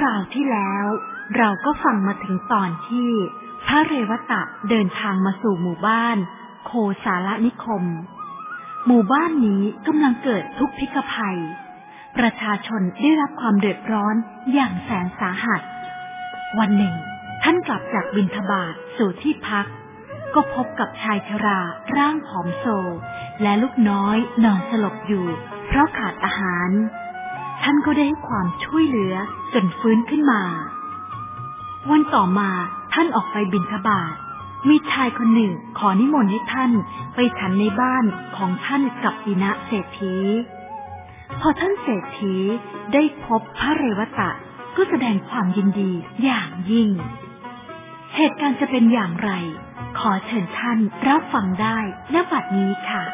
ราวที่แล้วเราก็ฟังมาถึงตอนที่พระเรวตะเดินทางมาสู่หมู่บ้านโคสาลนิคมหมู่บ้านนี้กำลังเกิดทุกข์พิกภัยประชาชนได้รับความเดือดร้อนอย่างแสนสาหัสวันหนึ่งท่านกลับจากบิณฑบาตสู่ที่พักก็พบกับชายชราร่างผอมโซและลูกน้อยนอนสลบอยู่เพราะขาดอาหารท่านก็ได้ให้ความช่วยเหลือจนฟื้นขึ้นมาวันต่อมาท่านออกไปบิณฑบาตมีชายคนหนึ่งขอนิมนต์ให้ท่านไปฉันในบ้านของท่านกับอินะเศรษฐีพอท่านเศรษฐีได้พบพระเรวตะก็แสดงความยินดีอย่างยิ่งเหตุการณ์จะเป็นอย่างไรขอเชิญท่านรับฟังได้ณบัดนี้ค่ะ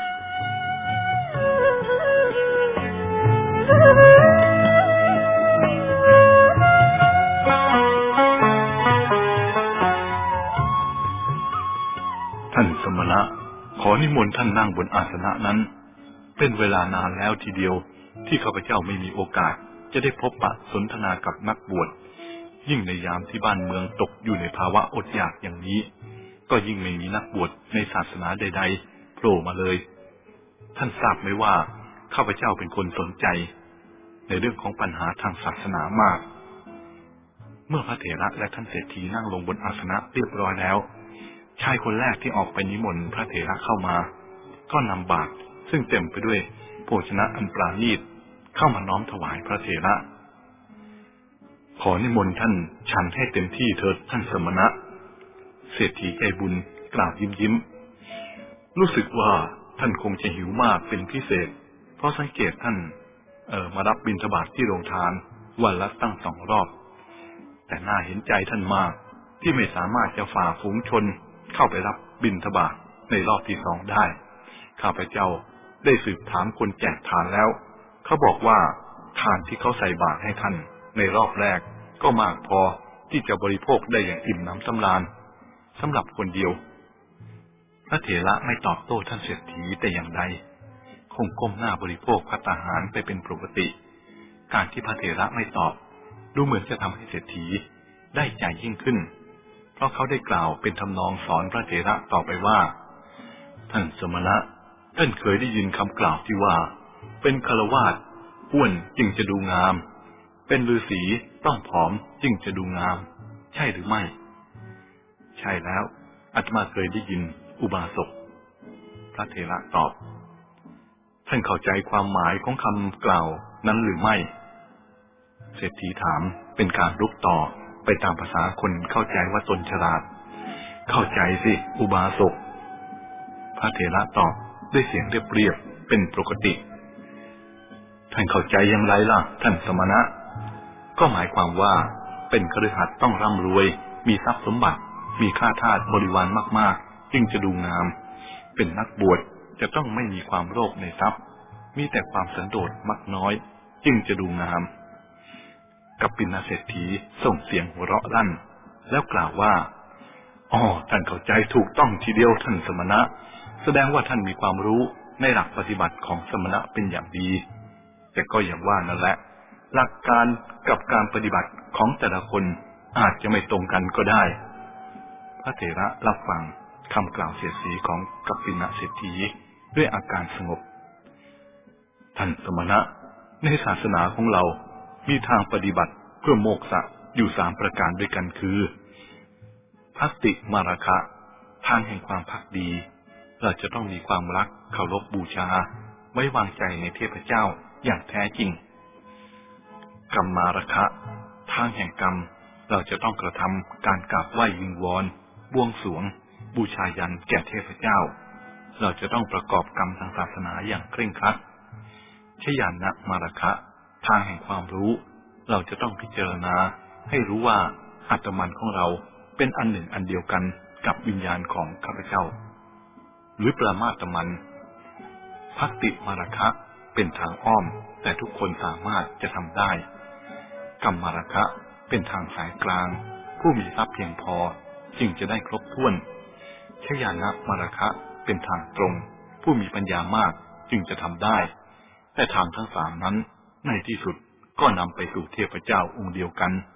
ท่านสมณะขอนิมนต์ท่านนั่งบนอาสนะนั้นเป็นเวลานานแล้วทีเดียวที่ข้าพเจ้าไม่มีโอกาสจะได้พบปะสนทนากับนักบวชยิ่งในยามที่บ้านเมืองตกอยู่ในภาวะอดอยากอย่างนี้ก็ยิ่งไม่มีนักบวชในศาสนาใดๆโผล่มาเลยท่านทราบไหมว่าข้าพเจ้าเป็นคนสนใจในเรื่องของปัญหาทางศาสนามากเมื่อพระเถระและท่านเศรษฐีนั่งลงบนอาสนะเรียบร้อยแล้วชายคนแรกที่ออกไปนิมนต์พระเถระเข้ามาก็นำบาตรซึ่งเต็มไปด้วยโภชนะอันปราณีตเข้ามาน้อมถวายพระเถระขอนิมนต์ท่านฉันให้เต็มที่เถิดท่านสมณะเศรษฐีใจบุญกล่าวยิ้มรู้สึกว่าท่านคงจะหิวมากเป็นพิเศษเพราะสังเกตท่านมารับบิณฑบาตที่โรงทานวันละตั้ง2 รอบแต่น่าเห็นใจท่านมากที่ไม่สามารถจะฝ่าฝูงชนเข้าไปรับบิณฑบาตในรอบที่2ได้ข้าพเจ้าได้สืบถามคนแจกทานแล้วเขาบอกว่าทานที่เขาใส่บาตรให้ท่านในรอบแรกก็มากพอที่จะบริโภคได้อย่างอิ่มน้ำสำราญสำหรับคนเดียวพระเถระไม่ตอบโต้ท่านเศรษฐีแต่อย่างใดคงก้มหน้าบริโภคภัตตาหารไปเป็นปกติการที่พระเถระไม่ตอบดูเหมือนจะทำให้เศรษฐีได้ใจยิ่งขึ้นเพราะเขาได้กล่าวเป็นทำนองสอนพระเถระต่อไปว่าท่านสมณะท่านเคยได้ยินคำกล่าวที่ว่าเป็นฆราวาสอ้วนจึงจะดูงามเป็นฤาษีต้องผอมจึงจะดูงามใช่หรือไม่ใช่แล้วอาตมาเคยได้ยินอุบาสกพระเถระตอบท่านเข้าใจความหมายของคำกล่าวนั้นหรือไม่เศรษฐีถามเป็นการลุกต่อไปตามภาษาคนเข้าใจว่าตนฉลาดเข้าใจสิอุบาสกพระเถระตอบด้วยเสียงเรียบๆเป็นปกติท่านเข้าใจอย่างไรล่ะท่านสมณะก็หมายความว่าเป็นคฤหัสถ์ต้องร่ำรวยมีทรัพย์สมบัติมีข้าทาสบริวารมากๆจึงจะดูงามเป็นนักบวชจะต้องไม่มีความโลภในทรัพย์มีแต่ความสันโดษมักน้อยจึงจะดูงามกัปปินะเศรษฐีส่งเสียงหัวเราะลั่นแล้วกล่าวว่าอ๋อท่านเข้าใจถูกต้องทีเดียวท่านสมณะแสดงว่าท่านมีความรู้ในหลักปฏิบัติของสมณะเป็นอย่างดีแต่ก็อย่างว่านั่นแหละหลักการกับการปฏิบัติของแต่ละคนอาจจะไม่ตรงกันก็ได้พระเถระรับฟังคำกล่าวเสียดสีของกัปปินะเศรษฐีด้วยอาการสงบท่านสมณะในศาสนาของเรามีทางปฏิบัติเพื่อโมกษะอยู่3 ประการด้วยกันคือภัตติมาราคะทางแห่งความภักดีเราจะต้องมีความรักเคารพบูชาไว้วางใจในเทพเจ้าอย่างแท้จริงกรรมาราคะทางแห่งกรรมเราจะต้องกระทำการกราบไหว้วิงวอนบวงสรวงบูชายันแก่เทพเจ้าเราจะต้องประกอบกรรมทางศาสนาอย่างเคร่งครัดชยานะมาราคะทางแห่งความรู้เราจะต้องพิจารณาให้รู้ว่าอัตมันของเราเป็นอันหนึ่งอันเดียวกันกับวิญญาณของข้าพเจ้าหรือปรามาตมันภัตติมาราคะเป็นทางอ้อมแต่ทุกคนสามารถจะทำได้กรรมาราคะเป็นทางสายกลางผู้มีทรัพย์เพียงพอจึงจะได้ครบถ้วนชยานะมาราคะเป็นทางตรงผู้มีปัญญามากจึงจะทำได้แต่ทางทั้ง3นั้นในที่สุดก็นำไปสู่เทพเจ้าองค์เดียวกัน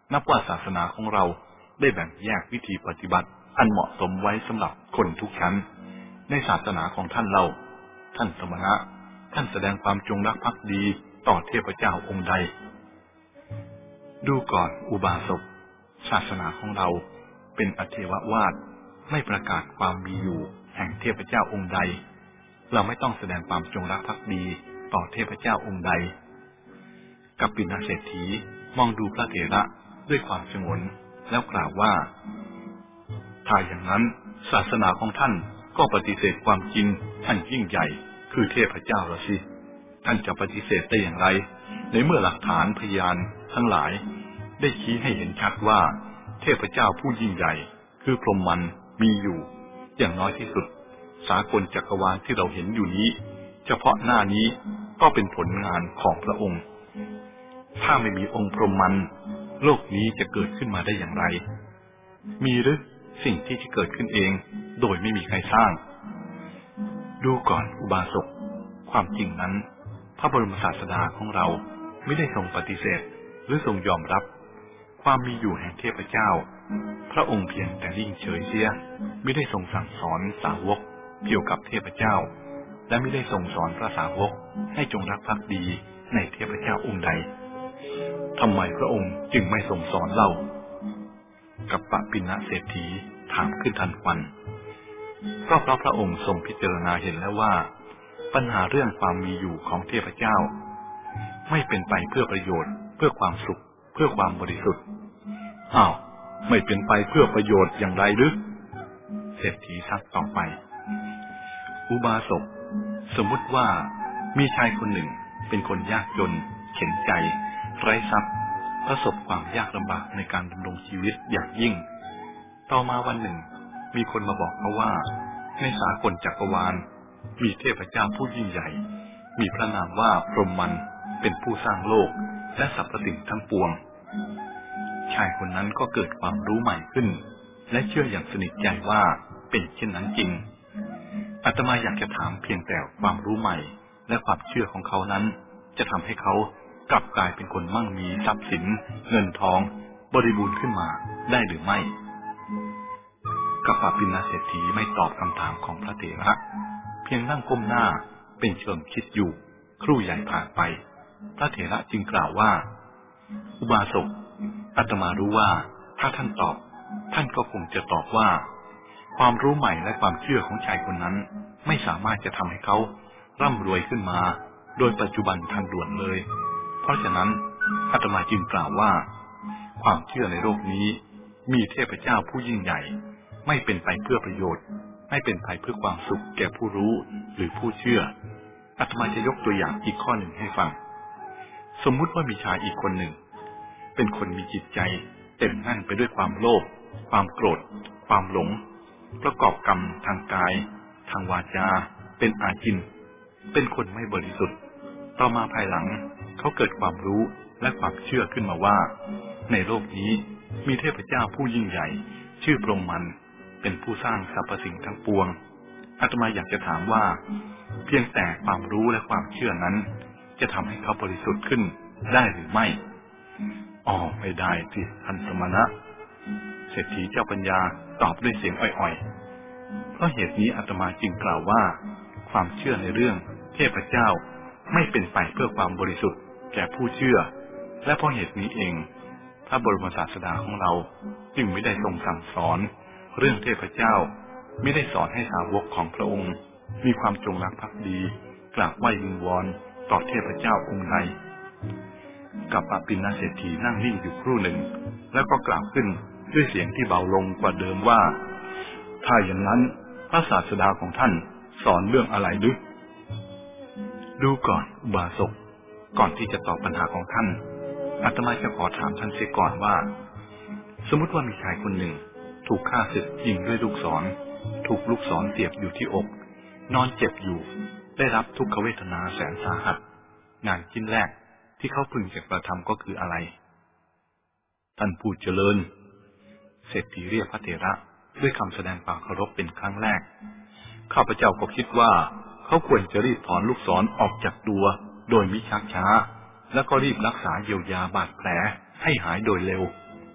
นับว่าศาสนาของเราได้แบ่งแยกวิธีปฏิบัติอันเหมาะสมไว้สำหรับคนทุกชั้นในศาสนาของท่านเราท่านสมณะท่านแสดงความจงรักภักดีต่อเทพเจ้าองค์ใดดูก่อนอุบาสกศาสนาของเราเป็นอเทววาทไม่ประกาศความมีอยู่แห่งเทพเจ้าองค์ใดเราไม่ต้องแสดงความจงรักภักดีต่อเทพเจ้าองค์ใดกัปปินะเศรษฐีมองดูพระเถระด้วยความฉงนแล้วกล่าวว่าถ้าอย่างนั้นศาสนาของท่านก็ปฏิเสธความจริงอันยิ่งใหญ่คือเทพเจ้าละสิท่านจะปฏิเสธได้อย่างไรในเมื่อหลักฐานพยานทั้งหลายได้ชี้ให้เห็นชัดว่าเทพเจ้าผู้ยิ่งใหญ่คือพรหมมันมีอยู่อย่างน้อยที่สุดสากลจักรวาลที่เราเห็นอยู่นี้เฉพาะหน้านี้ก็เป็นผลงานของพระองค์ถ้าไม่มีองค์พรหมมันโลกนี้จะเกิดขึ้นมาได้อย่างไรมีหรือสิ่งที่จะเกิดขึ้นเองโดยไม่มีใครสร้างดูก่อนอุบาสกความจริงนั้นพระบรมศาสดาของเราไม่ได้ทรงปฏิเสธหรือทรงยอมรับความมีอยู่แห่งเทพเจ้าพระองค์เพียงแต่นิ่งเฉยเสียไม่ได้ทรงสั่งสอนสาวกเกี่ยวกับเทพเจ้าและไม่ได้ทรงสอนพระสาวกให้จงรักภักดีในเทพเจ้าองค์ใดทำไมพระองค์จึงไม่ทรงสอนเล่ากัปปปินะเศรษฐีถามขึ้นทันควันก็เพราะพระองค์ทรงพิจารณาเห็นแล้วว่าปัญหาเรื่องความมีอยู่ของเทพเจ้าไม่เป็นไปเพื่อประโยชน์เพื่อความสุขเพื่อความบริสุทธิ์อ้าวไม่เป็นไปเพื่อประโยชน์อย่างไรหรือเศรษฐีซักต่อไปอุบาสกสมมุติว่ามีชายคนหนึ่งเป็นคนยากจนเข็ญใจไร้ทรัพย์ประสบความยากลำบากในการดำรงชีวิตอย่างยิ่งต่อมาวันหนึ่งมีคนมาบอกเขาว่าในสากลจักรวาลมีเทพเจ้าผู้ยิ่งใหญ่มีพระนามว่าพรหมมันเป็นผู้สร้างโลกและสรรพสิ่งทั้งปวงชายคนนั้นก็เกิดความรู้ใหม่ขึ้นและเชื่ออย่างสนิทใจว่าเป็นเช่นนั้นจริงอาตมาอยากจะถามเพียงแต่ความรู้ใหม่และความเชื่อของเขานั้นจะทำให้เขากลับกลายเป็นคนมั่งมีทรัพย์สินเงินทองบริบูรณ์ขึ้นมาได้หรือไม่กัปปปินะเศรษฐีไม่ตอบคำถามของพระเถระเพียงนั่งก้มหน้าเป็นเชิงคิดอยู่ครู่ใหญ่ผ่านไปพระเถระจึงกล่าวว่าอุบาสกอาตมารู้ว่าถ้าท่านตอบท่านก็คงจะตอบว่าความรู้ใหม่และความเชื่อของชายคนนั้นไม่สามารถจะทำให้เขาร่ำรวยขึ้นมาโดยปัจจุบันทันด่วนเลยเพราะฉะนั้นอาตมาจึงกล่าวว่าความเชื่อในโลกนี้มีเทพเจ้าผู้ยิ่งใหญ่ไม่เป็นไปเพื่อประโยชน์ไม่เป็นไปเพื่อความสุขแก่ผู้รู้หรือผู้เชื่ออาตมาจะยกตัวอย่างอีกข้อหนึ่งให้ฟังสมมุติว่ามีชายอีกคนหนึ่งเป็นคนมีจิตใจเต็มแน่นไปด้วยความโลภความโกรธความหลงประกอบกรรมทางกายทางวาจาเป็นอาจินเป็นคนไม่บริสุทธิ์ต่อมาภายหลังเขาเกิดความรู้และความเชื่อขึ้นมาว่าในโลกนี้มีเทพเจ้าผู้ยิ่งใหญ่ชื่อพรหมมันเป็นผู้สร้างสรรพสิ่งทั้งปวงอาตมาอยากจะถามว่าเพียงแต่ความรู้และความเชื่อนั้นจะทำให้เขาบริสุทธิ์ขึ้นได้หรือไม่ไม่ได้สิท่านสมณะเศรษฐีเจ้าปัญญาตอบด้วยเสียงอ่อยๆเพราะเหตุนี้อาตมาจึงกล่าวว่าความเชื่อในเรื่องเทพเจ้าไม่เป็นไปเพื่อความบริสุทธิ์แก่ผู้เชื่อและเพราะเหตุนี้เองพระบรมศาสดาของเราจึงไม่ได้ทรงสั่งสอนเรื่องเทพเจ้าไม่ได้สอนให้สาวกของพระองค์มีความจงรักภักดีกราบไหว้วิงวอนต่อเทพเจ้าองค์ใดกัปปปินะเศรษฐีนั่งนิ่งอยู่ครู่หนึ่งแล้วก็กล่าวขึ้นด้วยเสียงที่เบาลงกว่าเดิมว่าถ้าอย่างนั้นพระศาสดาของท่านสอนเรื่องอะไรหรือดูก่อนอุบาสกก่อนที่จะตอบปัญหาของท่านอาตมาจะขอถามท่านเสียก่อนว่าสมมติว่ามีชายคนหนึ่งถูกฆ่าศึกยิงด้วยลูกศรถูกลูกศรเสียบอยู่ที่อกนอนเจ็บอยู่ได้รับทุกขเวทนาแสนสาหัสงานชิ้นแรกที่เขาพึงจะกระทำก็คืออะไรท่านผู้เจริญเศรษฐีเรียกพระเถระด้วยคำแสดงความเคารพเป็นครั้งแรกข้าพเจ้าก็คิดว่าเขาควรจะรีบถอนลูกศรออกจากตัวโดยมิชักช้าแล้วก็รีบรักษาเยียวยาบาดแผลให้หายโดยเร็ว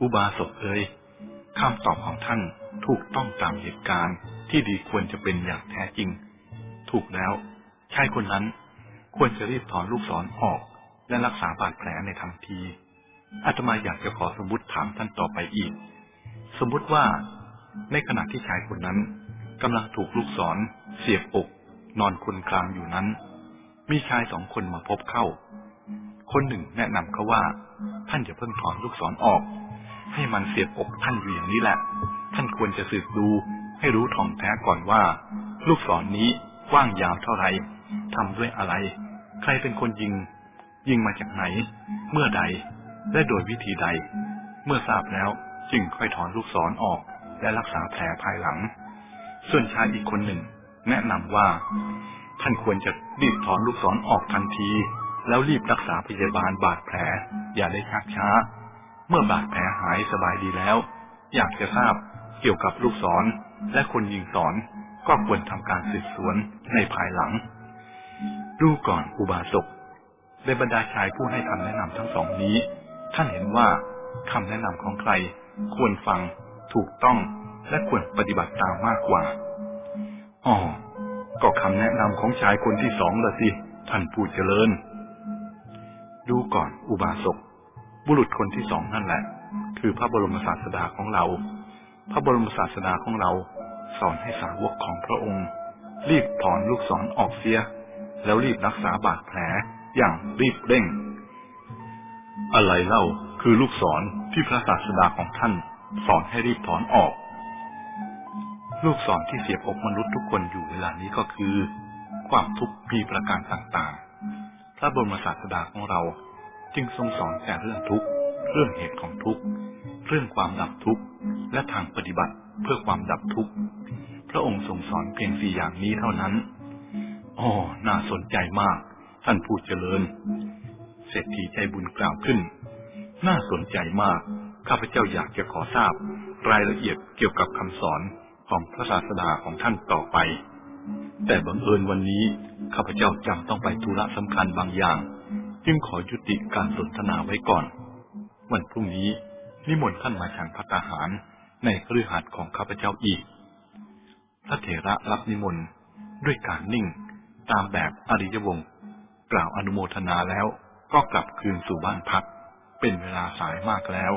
อุบาสกเอ๋ยคำตอบของท่านถูกต้องตามเหตุการณ์ที่ดีควรจะเป็นอย่างแท้จริงถูกแล้วชายคนนั้นควรจะรีบถอนลูกศรออกและรักษาบาดแผลในทันทีอาตมาอยากจะขอสมมุติถามท่านต่อไปอีกสมมุติว่าในขณะที่ชายคนนั้นกำลังถูกลูกศรเสียบอกนอนคลุนคลางอยู่นั้นมีชาย2 คนมาพบเข้าคนหนึ่งแนะนำเขาว่าท่านอย่าเพิ่งถอนลูกศรออกให้มันเสียบอกท่านอยู่อย่างนี้แหละท่านควรจะสืบดูให้รู้ท่องแท้ก่อนว่าลูกศรนี้กว้างยาวเท่าไรทำด้วยอะไรใครเป็นคนยิงมาจากไหนเมื่อใดและโดยวิธีใดเมื่อทราบแล้วจึงค่อยถอนลูกศรออกและรักษาแผลภายหลังส่วนชายอีกคนหนึ่งแนะนำว่าท่านควรจะรีบถอนลูกศรออกทันทีแล้วรีบรักษาพยาบาลบาดแผลอย่าได้ชักช้าเมื่อบาดแผลหายสบายดีแล้วอยากจะทราบเกี่ยวกับลูกศรและคนยิงศรก็ควรทำการสืบสวนในภายหลังดูก่อนอุบาสกในบรรดาชายผู้ให้คำแนะนำทั้งสองนี้ท่านเห็นว่าคำแนะนำของใครควรฟังถูกต้องและควรปฏิบัติตามมากกว่าอ๋อก็คำแนะนำของชายคนที่2ละสิท่านผู้เจริญดูก่อนอุบาสกบุรุษคนที่2นั่นแหละคือพระบรมศาสดาของเราพระบรมศาสดาของเราสอนให้สาวกของพระองค์รีบถอนลูกศรออกเสียแล้วรีบรักษาบาดแผลอย่างรีบเร่งอะไรเล่าคือลูกศรที่พระศาสดาของท่านสอนให้รีบถอนออกลูกศรที่เสียบอกมนุษย์ทุกคนอยู่เวลานี้ก็คือความทุกข์มีประการต่างๆพระบรมศาสดาของเราจึงทรงสอนแต่เรื่องทุกข์เรื่องเหตุของทุกข์เรื่องความดับทุกข์และทางปฏิบัติเพื่อความดับทุกข์พระองค์ทรงสอนเพียง4 อย่างนี้เท่านั้นอ๋อน่าสนใจมากท่านผู้เจริญเศรษฐีใจบุญกล่าวขึ้นน่าสนใจมากข้าพเจ้าอยากจะขอทราบรายละเอียดเกี่ยวกับคำสอนของพระศาสดาของท่านต่อไปแต่บังเอิญวันนี้ข้าพเจ้าจำต้องไปธุระสำคัญบางอย่างจึงขอยุติการสนทนาไว้ก่อนวันพรุ่งนี้นิมนต์ท่านมาฉันภัตตาหารในคฤหาสน์ของข้าพเจ้าอีกพระเถระรับนิมนต์ด้วยการนิ่งตามแบบอริยวงศ์กล่าวอนุโมทนาแล้วก็กลับคืนสู่บ้านพักเป็นเวลาสายมากแล้ว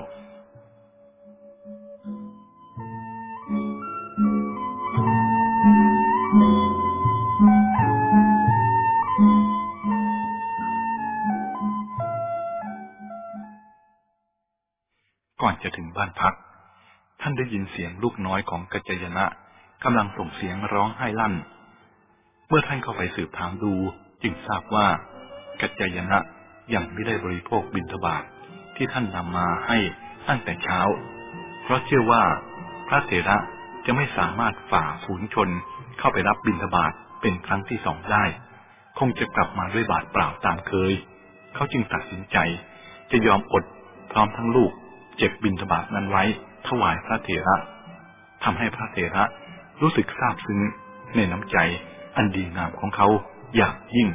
ก่อนจะถึงบ้านพักท่านได้ยินเสียงลูกน้อยของกัจจายนะกำลังส่งเสียงร้องไห้ลั่นเมื่อท่านเข้าไปสืบถามดูจึงทราบว่ากัจจายนะยังไม่ได้บริโภคบิณฑบาตที่ท่านนำมาให้ตั้งแต่เช้าเพราะเชื่อว่าพระเถระจะไม่สามารถฝ่าฝูงชนเข้าไปรับบิณฑบาตเป็นครั้งที่2ได้คงจะกลับมาด้วยบาตรเปล่าตามเคยเขาจึงตัดสินใจจะยอมอดพร้อมทั้งลูกเก็บบิณฑบาตนั้นไว้ถวายพระเถระทำให้พระเถระรู้สึกซาบซึ้งในน้ำใจอันดีงามของเขาอย่างยิ่ง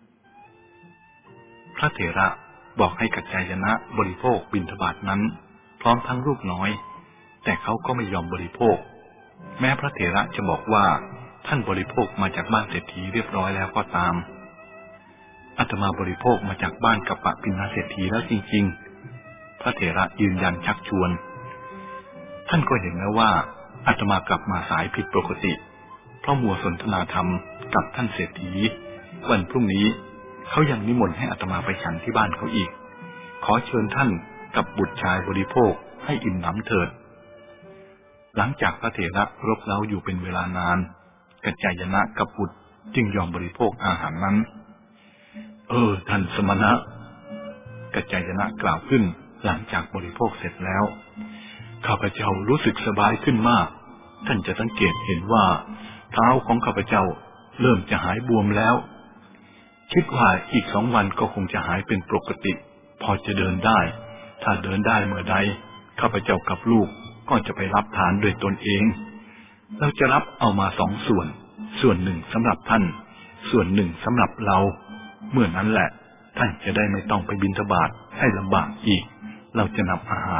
พระเถระบอกให้กัจจายนะบริโภคบิณฑบาตนั้นพร้อมทั้งลูกน้อยแต่เขาก็ไม่ยอมบริโภคแม้พระเถระจะบอกว่าท่านบริโภคมาจากบ้านเศรษฐีเรียบร้อยแล้วก็ตามอาตมาบริโภคมาจากบ้านกัปปะปิณเศรษฐีแล้วจริงๆพระเถระยืนยันชักชวนท่านก็เห็นแล้วว่าอาตมากลับมาสายผิดปกติเพราะมัวสนทนาธรรมกับท่านเศรษฐีวันพรุ่งนี้เขายังนิมนต์ให้อาตมาไปฉันที่บ้านเขาอีกขอเชิญท่านกับบุตรชายบริโภคให้อิ่มหนำเถิดหลังจากพระเถระรบเร้าอยู่เป็นเวลานานกัจจายนะกับบุตรจึงยอมบริโภคอาหารนั้นท่านสมณะกัจจายนะกล่าวขึ้นหลังจากบริโภคเสร็จแล้วข้าพเจ้ารู้สึกสบายขึ้นมากท่านจะสังเกตเห็นว่าเท้าของข้าพเจ้าเริ่มจะหายบวมแล้วคิดว่าอีก2 วันก็คงจะหายเป็นปกติพอจะเดินได้ถ้าเดินได้เมื่อใดข้าพเจ้ากับลูกก็จะไปรับทานด้วยตนเองเราจะรับเอามา2 ส่วนหนึ่งสำหรับท่านส่วนหนึ่งสำหรับเราเมื่อนั้นแหละท่านจะได้ไม่ต้องไปบิณฑบาตให้ลำบากอีกเราจะนำอาหาร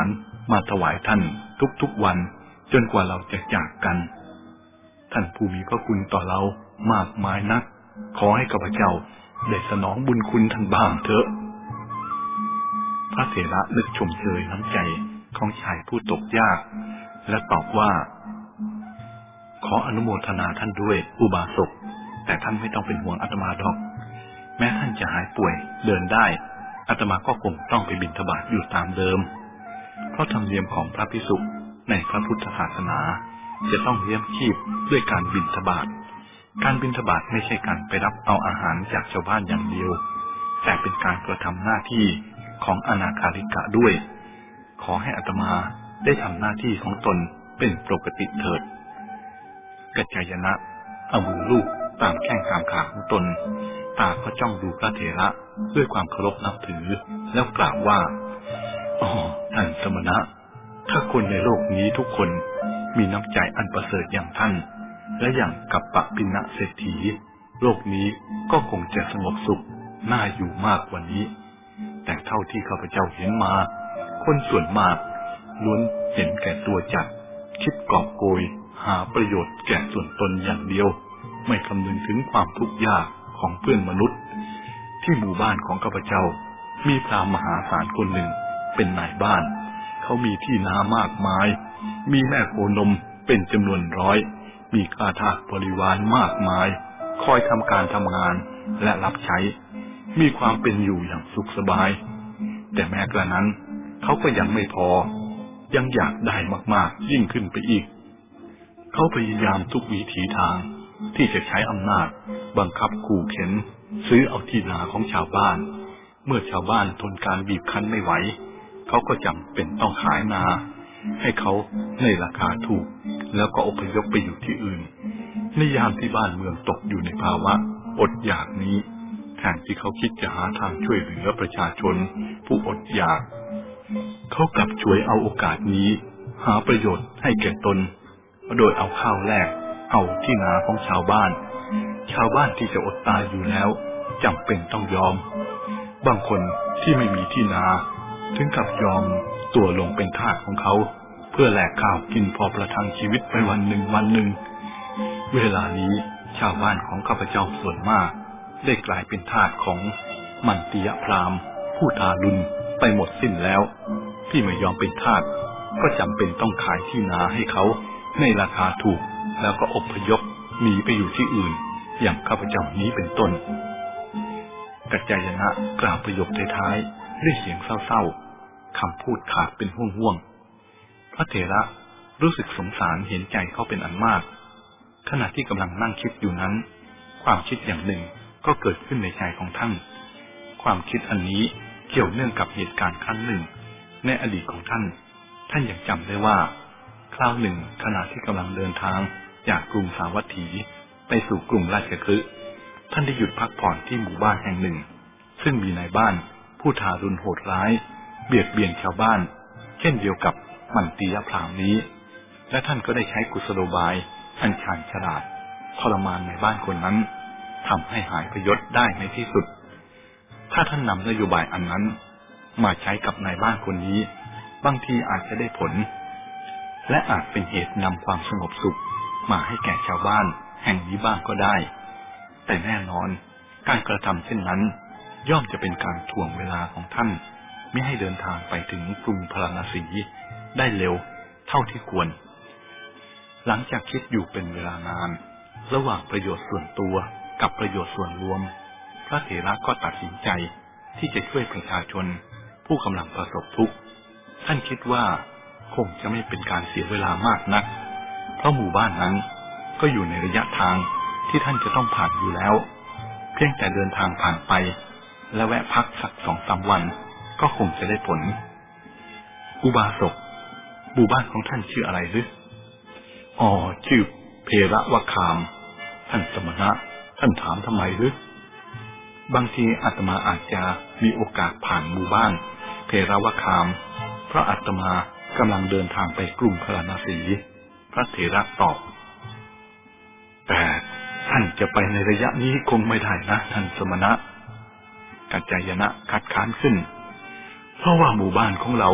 มาถวายท่านทุกๆวันจนกว่าเราจะจากกันท่านผู้มีพระคุณต่อเรามากมายนักขอให้ข้าพเจ้าได้สนองบุญคุณท่านบ้างเถอะพระเถระนึกชมเชยน้ำใจของชายผู้ตกยากและตอบว่าขออนุโมทนาท่านด้วยอุบาสกแต่ท่านไม่ต้องเป็นห่วงอาตมาดอกแม้ท่านจะหายป่วยเดินได้อาตมาก็คงต้องไปบิณฑบาตอยู่ตามเดิมเพราะธรรมเนียมของพระภิกษุในพระพุทธศาสนาจะต้องเลี้ยงชีพด้วยการบิณฑบาตการบิณฑบาตไม่ใช่การไปรับเอาอาหารจากชาวบ้านอย่างเดียวแต่เป็นการกระทำหน้าที่ของอนาคาริกะด้วยขอให้อาตมาได้ทำหน้าที่ของตนเป็นปกติเถิดกัจจายนะเอามือลูบตามแข้งตามขาของตนตาก็จ้องดูพระเถระด้วยความเคารพนับถือแล้วกล่าวว่าอ๋อท่านสมณะถ้าคนในโลกนี้ทุกคนมีน้ำใจอันประเสริฐอย่างท่านและอย่างกัปปะปิณเศรษฐีโลกนี้ก็คงจะสงบสุขน่าอยู่มากกว่านี้แต่เท่าที่ข้าพเจ้าเห็นมาคนส่วนมากล้วนเห็นแก่ตัวจัดคิดกอบโกยหาประโยชน์แก่ส่วนตนอย่างเดียวไม่คำนึงถึงความทุกข์ยากของเพื่อนมนุษย์ที่หมู่บ้านของข้าพเจ้ามีพราหมณ์มหาศาลคนหนึ่งเป็นนายบ้านเขามีที่นามากมายมีแม่โคนมเป็นจำนวนร้อยมีข้าทาสบริวารมากมายคอยทำการทำงานและรับใช้มีความเป็นอยู่อย่างสุขสบายแต่แม้กระนั้นเขาก็ยังไม่พอยังอยากได้มากๆยิ่งขึ้นไปอีกเขาพยายามทุกวิถีทางที่จะใช้อำนาจบังคับขู่เข็นซื้อเอาที่นาของชาวบ้านเมื่อชาวบ้านทนการบีบคั้นไม่ไหวเขาก็จำเป็นต้องขายนาให้เขาในราคาถูกแล้วก็อพยพไปอยู่ที่อื่นในยามที่บ้านเมืองตกอยู่ในภาวะอดอยากนี้แทนที่เขาคิดจะหาทางช่วยเหลือประชาชนผู้อดอยากเขากลับฉวยเอาโอกาสนี้หาประโยชน์ให้แก่ตนโดยเอาข้าวแลกเอาที่นาของชาวบ้านที่จะอดตายอยู่แล้วจำเป็นต้องยอมบางคนที่ไม่มีที่นาถึงกับยอมตัวลงเป็นทาสของเขาเพื่อแลกข้าวกินพอประทังชีวิตไปวันหนึ่งเวลานี้ชาวบ้านของข้าพเจ้าส่วนมากได้กลายเป็นทาสของมันติยพราหมณ์ผู้ทารุณไปหมดสิ้นแล้วที่ไม่ยอมเป็นทาสก็จำเป็นต้องขายที่นาให้เขาในราคาถูกแล้วก็อพยพหนีไปอยู่ที่อื่นอย่างข้าพเจ้านี้เป็นต้นกัจจายนะกล่าวประโยคท้ายๆด้วยเสียงเศร้าๆคำพูดขาดเป็นห่วงๆพระเถระรู้สึกสงสารเห็นใจเขาเป็นอันมากขณะที่กำลังนั่งคิดอยู่นั้นความคิดอย่างหนึ่งก็เกิดขึ้นในใจของท่านความคิดอันนี้เกี่ยวเนื่องกับเหตุการณ์ครั้งหนึ่งในอดีตของท่านยังจำได้ว่าคราวหนึ่งขณะที่กำลังเดินทางจากกรุงสาวัตถีไปสู่กรุงราชคฤห์ท่านได้หยุดพักผ่อนที่หมู่บ้านแห่งหนึ่งซึ่งมีนายบ้านผู้ทารุณโหดร้ายเบียดเบียนชาวบ้านเช่นเดียวกับมันติยพราหมณ์นี้และท่านก็ได้ใช้กุศโลบายอันชาญฉลาดทรมานในบ้านคนนั้นทำให้หายพยศได้ในที่สุดถ้าท่านนำนโยบายอันนั้นมาใช้กับนายบ้านคนนี้บางทีอาจจะได้ผลและอาจเป็นเหตุนำความสงบสุขมาให้แก่ชาวบ้านแห่งนี้บ้างก็ได้แต่แน่นอนการกระทำเช่นนั้นย่อมจะเป็นการถ่วงเวลาของท่านไม่ให้เดินทางไปถึงกรุงพาราณสีได้เร็วเท่าที่ควรหลังจากคิดอยู่เป็นเวลานานระหว่างประโยชน์ส่วนตัวกับประโยชน์ส่วนรวมพระเถระก็ตัดสินใจที่จะช่วยประชาชนผู้กำลังประสบทุกข์ท่านคิดว่าคงจะไม่เป็นการเสียเวลามากนักเพราะหมู่บ้านนั้นก็อยู่ในระยะทางที่ท่านจะต้องผ่านอยู่แล้วเพียงแต่เดินทางผ่านไปและแวะพักสัก 2-3 วันก็คงจะได้ผลอุบาสกหมู่บ้านของท่านชื่ออะไรหรืออ๋อชื่อเพระวคามท่านสมณะท่านถามทำไมหรือบางทีอาตมาอาจจะมีโอกาสผ่านหมู่บ้านเพระวคามเพราะอาตมากำลังเดินทางไปกรุงพาราณสีพระเถระตอบแต่ท่านจะไปในระยะนี้คงไม่ได้นะท่านสมณะกัจจายนะคัดค้านขึ้นเพราะว่าหมู่บ้านของเรา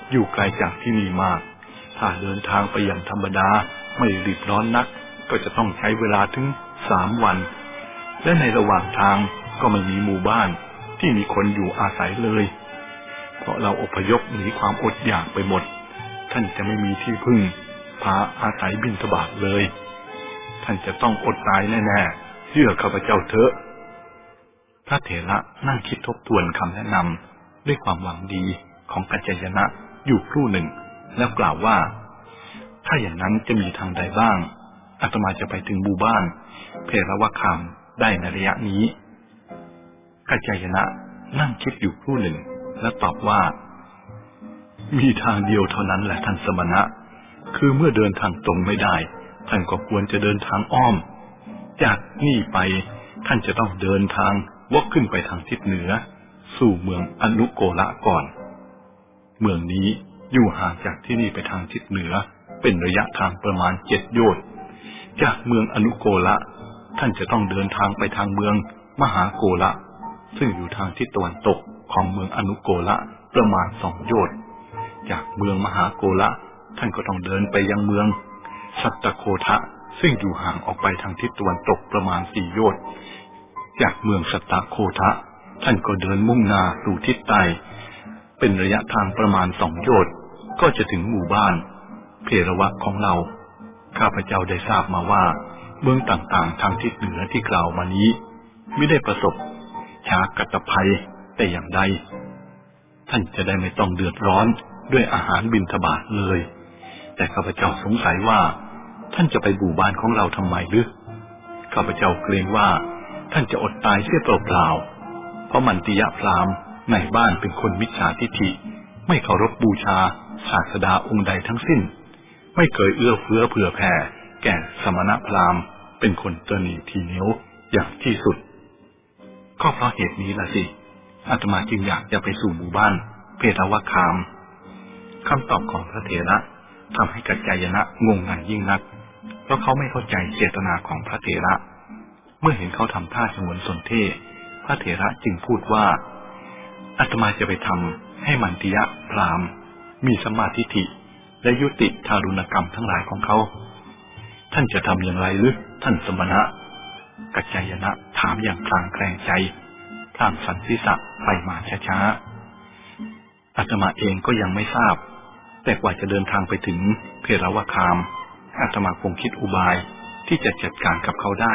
อยู่ไกลจากที่นี่มากถ้าเดินทางไปอย่างธรรมดาไม่รีบร้อนนักก็จะต้องใช้เวลาถึง3 วันและในระหว่างทางก็ไม่มีหมู่บ้านที่มีคนอยู่อาศัยเลยเพราะเราอพยพหนีความอดอยากไปหมดท่านจะไม่มีที่พึ่งพาอาศัยบิณฑบาตเลยท่านจะต้องอดตายแน่ๆเชื่อข้าพเจ้าเถอะพระเถระนั่งคิดทบทวนคำแนะนำด้วยความหวังดีของกัจจายนะอยู่ครู่หนึ่งแล้วกล่าวว่าถ้าอย่างนั้นจะมีทางใดบ้างอาตมาจะไปถึงหมู่บ้านเพรวคามได้ในระยะนี้กัจจายนะนั่งคิดอยู่ครู่หนึ่งแล้วตอบว่ามีทางเดียวเท่านั้นแหละท่านสมณะคือเมื่อเดินทางตรงไม่ได้ท่านก็ควรจะเดินทางอ้อมจากนี่ไปท่านจะต้องเดินทางวกขึ้นไปทางทิศเหนือสู่เมืองอนุโกละก่อนเมืองนี้อยู่ห่างจากที่นี่ไปทางทิศเหนือเป็นระยะทางประมาณ7 โยชน์จากเมืองอนุโกละท่านจะต้องเดินทางไปทางเมืองมหาโกละซึ่งอยู่ทางทิศตะวันตกของเมืองอนุโกละประมาณ2 โยชน์จากเมืองมหาโกละท่านก็ต้องเดินไปยังเมืองสัตตโคทะซึ่งอยู่ห่างออกไปทางทิศตะวันตกประมาณ4 โยชน์จากเมืองสัตตโคทะท่านก็เดินมุ่งหน้าสู่ทิศใต้เป็นระยะทางประมาณ2 โยชน์ก็จะถึงหมู่บ้านเพรวะของเราข้าพเจ้าได้ทราบมาว่าเมืองต่างๆทางทิศเหนือที่กล่าวมานี้ไม่ได้ประสบชากัตภัยแต่อย่างใดท่านจะได้ไม่ต้องเดือดร้อนด้วยอาหารบิณฑบาตเลยแต่ข้าพเจ้าสงสัยว่าท่านจะไปหมู่บ้านของเราทำไมหรือข้าพเจ้าเกรงว่าท่านจะอดตายเสียเปล่าๆเพราะมันติยะพราหมณ์ในบ้านเป็นคนมิจฉาทิฐิไม่เคารพบูชาศาสดาองค์ใดทั้งสิ้นไม่เคยเอื้อเฟื้อเผื่อแผ่แก่สมณพราหมณ์เป็นคนตระหนี่ทีเหนียวอย่างที่สุดก็เพราะเหตุนี้ล่ะสิอาตมาจึงอยากจะไปสู่หมู่บ้านเพรวคามคำตอบของพระเถระทำให้กัจจายนะงงงันยิ่งนักเพราะเขาไม่เข้าใจเจตนาของพระเถระเมื่อเห็นเขาทำท่าฉงนสนเท่พระเถระจึงพูดว่าอาตมาจะไปทำให้มันติยะพราหมณ์มีสัมมาทิฏฐิและยุติทารุณกรรมทั้งหลายของเขาท่านจะทำอย่างไรหรือท่านสมณะกัจจายนะถามอย่างคลางแคลงใจพลางสันศีรษะไปมาช้าๆอาตมาเองก็ยังไม่ทราบแต่กว่าจะเดินทางไปถึงเพรวคามอาตมาคงคิดอุบายที่จะจัดการกับเขาได้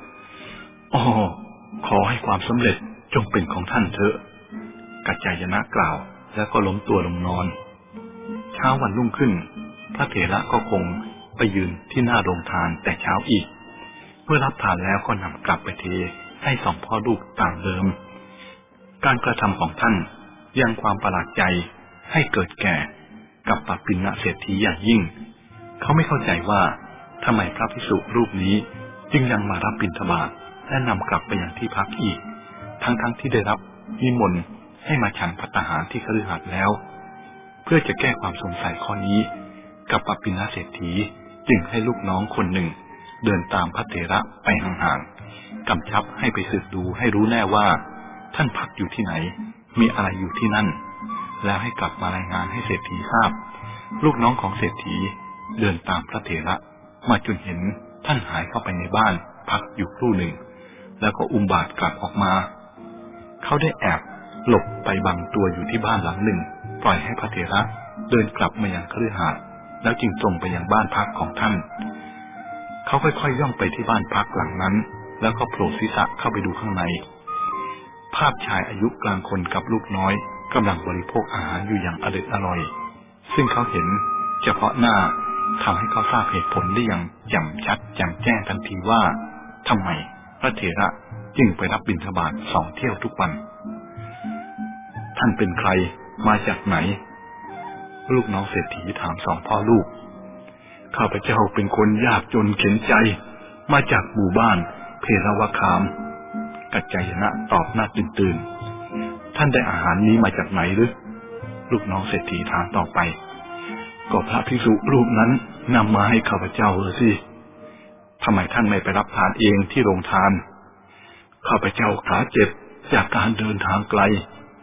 ขอให้ความสำเร็จจงเป็นของท่านเถอะกัจจายนะกล่าวแล้วก็ล้มตัวลงนอนเช้าวันรุ่งขึ้นพระเถระก็คงไปยืนที่หน้าโรงทานแต่เช้าอีกเมื่อรับทานแล้วก็นำกลับไปเทให้2 พ่อลูกตามเดิมการกระทำของท่านยังความประหลาดใจให้เกิดแก่กัปปิณเศรษฐีอย่างยิ่งเขาไม่เข้าใจว่าทำไมพระภิกษุรูปนี้จึงยังมารับบิณฑบาตและนำกลับไปยังที่พักอีกทั้งที่ได้รับนิมนต์ให้มาฉันภัตตาหารที่คฤหาสน์แล้วเพื่อจะแก้ความสงสัยข้อนี้กัปปิณเศรษฐีจึงให้ลูกน้องคนหนึ่งเดินตามพระเถระไปห่างๆกำชับให้ไปสืบดูให้รู้แน่ว่าท่านพักอยู่ที่ไหนมีอะไรอยู่ที่นั่นแล้วให้กลับมารายงานให้เศรษฐีทราบลูกน้องของเศรษฐีเดินตามพระเถระมาจนเห็นท่านหายเข้าไปในบ้านพักอยู่ครู่หนึ่งแล้วก็อุมบาตกลับออกมาเขาได้แอบหลบไปบังตัวอยู่ที่บ้านหลังหนึ่งปล่อยให้พระเถระเดินกลับมายังคฤหาสน์แล้วจึงตรงไปยังบ้านพักของท่านเขาค่อยๆย่องไปที่บ้านพักหลังนั้นแล้วก็โผล่ศีรษะเข้าไปดูข้างในภาพชายอายุกลางคนกับลูกน้อยกำลังบริโภคอาหารอยู่อย่างอร่อยซึ่งเขาเห็นเฉพาะหน้าทำให้เขาทราบเหตุผลได้อย่างแจ่มชัดแจ่มแจ้งทันทีว่าทำไมพระเถระจึงไปรับบิณฑบาต2 เที่ยวทุกวันท่านเป็นใครมาจากไหนลูกน้องเศรษฐีถาม2 พ่อลูกข้าพเจ้าเป็นคนยากจนเข็ญใจมาจากหมู่บ้านเพรวคามกัจจายนะตอบหน้าตื่นท่านได้อาหารนี้มาจากไหนหรือลูกน้องเศรษฐีถามต่อไปก็พระภิกษุรูปนั้นนำมาให้ข้าพเจ้าสิทำไมท่านไม่ไปรับทานเองที่โรงทานข้าพเจ้าขาเจ็บจากการเดินทางไกล